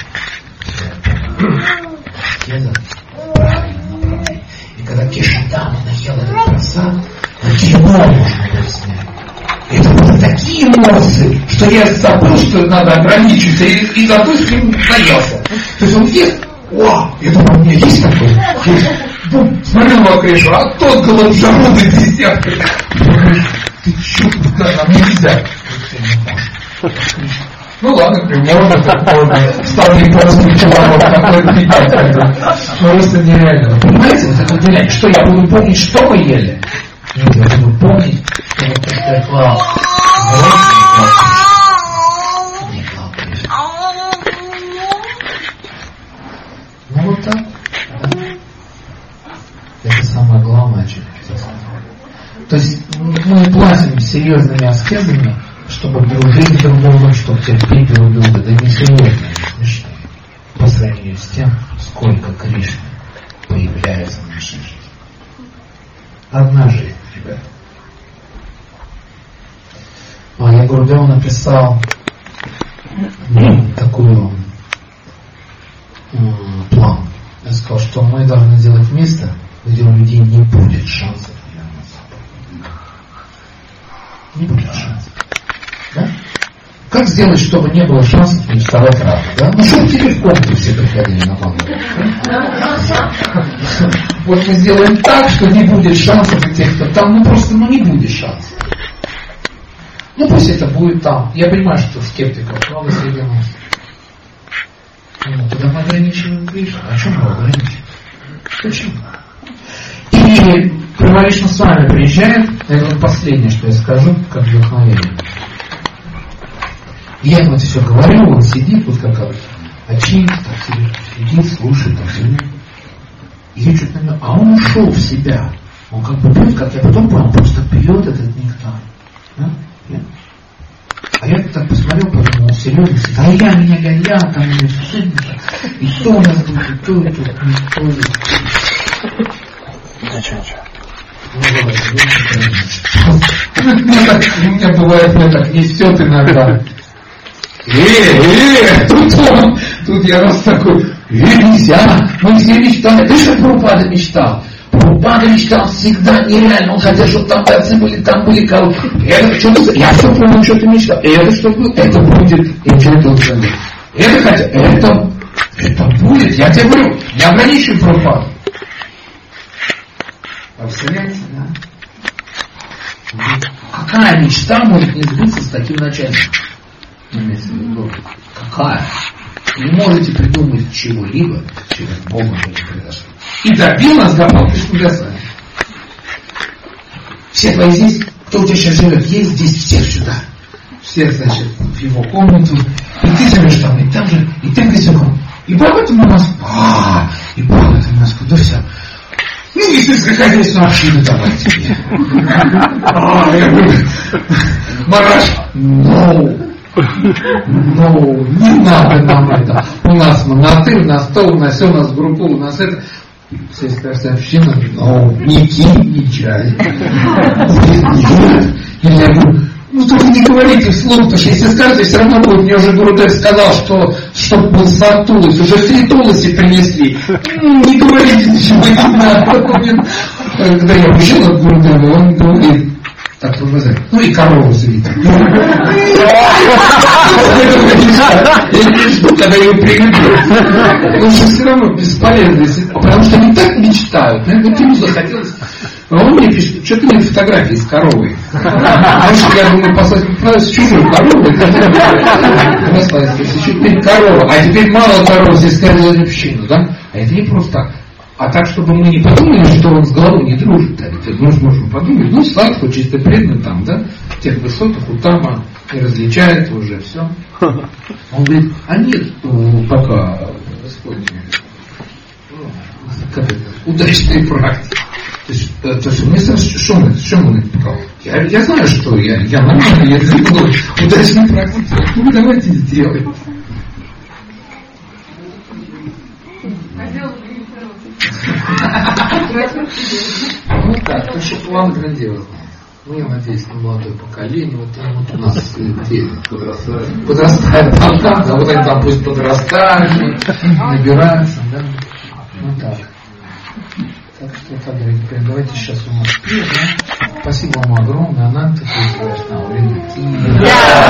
Это правильное направление. И когда Кешадама наел этот просад, его можно было снять. Это были такие эмоции, что я забыл, что надо ограничиться, и, и зато с ним наелся. То есть он ест, о, я думаю, у меня есть такой? Есть. Ну, смотрел на Кришу, а тот голоджародный десятка. Ты что, да, мне нельзя. Ну ладно, примерно, такой старый полоский чувак, какой-то питатель. Просто нереально. Понимаете, вот это удивление, что я буду помнить, что мы ели? Нет, я буду помнить, что вот то, что я клал. Не клал Кришну. Ну вот так. Это самое главное, о чем я сказал. То есть мы платим серьезными аскезами, чтобы дружить друг с другом, чтобы терпеть друг друга. Да не серьезно, не смешно. По сравнению с тем, сколько Кришны появляется в нашей жизни. Одна жизнь, ребята. А я Гурудева написал ну, такую м, план. Я сказал, что мы должны сделать место, где у людей не будет шансов вернуться. Не будет шансов. Да? Как сделать, чтобы не было шансов не вставать рано? Да? Ну, чтобы теперь в комнату все приходили на маму. Вот мы сделаем так, что не будет шансов у тех, кто там, ну просто ну, не будет шансов. Ну пусть это будет там. Я понимаю, что скептиков много среди нас. Ну, тогда мы ограничиваем Кришну. А чем мы ограничиваем? Почему? И Прабхавишна с вами приезжает, это последнее, что я скажу, как вдохновение. Я ему это все говорю, он сидит, вот как очит, так сидит, слушает, так сидит. И я что-то на него, а он ушел в себя. Он как бы пьет, как я потом понял, он просто пьет этот нектар. Да? Нет? А я так посмотрел, подумал, он серьезно сидит, а я, меня гоня, там, и все, и то у нас будет, и то, и то, и то, и то. Ничего, ничего. У меня бывает, мне так несет иногда. Э, э, тут он, тут я раз такой, э, нельзя, мы все мечтали. Ты что Прабхупада мечтал? Прабхупада мечтал всегда нереально, он хотел, чтобы там бойцы были, там были кого. Это что-то, я все понял, что ты мечтал. Это что будет? Это будет. И что это будет? Это хотя, это, это будет. Я тебе говорю, не ограничивай Прабхупаду. Представляете, да? Какая мечта может не сбыться с таким начальником? Какая? Не можете придумать чего-либо, чего Бога не произошло. И добил нас Гопал Кришна Госвами. Все твои здесь, кто у тебя сейчас живет, есть здесь всех сюда. Всех, значит, в его комнату. И ты живешь там, и там же, и ты присягнул. И Бхагаватам на Москву. А, и Бхагаватам на Москву, да все. Ну, если сходить на общину, давай тебе. А, я говорю, Мараш, no. Ну, не надо нам это. У нас монаты, у нас то, у нас все, у нас группа, у нас это. Все скажут, община, ну, не кинь, не чай. Нет. И я говорю, ну только не говорите вслух, потому что если скажете, все равно будет. Мне уже Гурудев сказал, что чтобы был сатулос, уже три тулоси принесли. Не говорите ничего, не надо. Когда я пришел от Гурудева, он говорит, так, ну и корову заведем. Я не жду, когда ее приведут. Потому что все равно бесполезно. Потому что они так мечтают. Вот ему захотелось. А он мне пишет, что ты мне фотографии с коровой. Потому что я думаю, послать с чужой коровой. Теперь корова. А теперь мало коров, здесь сказали общину, да? А это не просто так. А так, чтобы мы не подумали, что он с головой не дружит. А ведь мы можем подумать, ну, сладко, чисто преданно там, да, в тех высотах, у Тама не различает уже все. Он говорит, а нет, пока Господь, как это, удачные практики. То есть, то есть мне сразу, что он, что он показал? Я, я знаю, что я, я нормально, я сделал удачные практики. Ну, давайте сделаем. Ну так, то, что план грандиозный. Ну, я надеюсь, на молодое поколение, вот там вот у нас дети подрастают. Подрастают там, там, да, вот они там пусть подрастают, набираются, да. Ну так. Так что, так, дорогие, давайте сейчас у нас пьем, да? Спасибо вам огромное, Ананта, ты на время.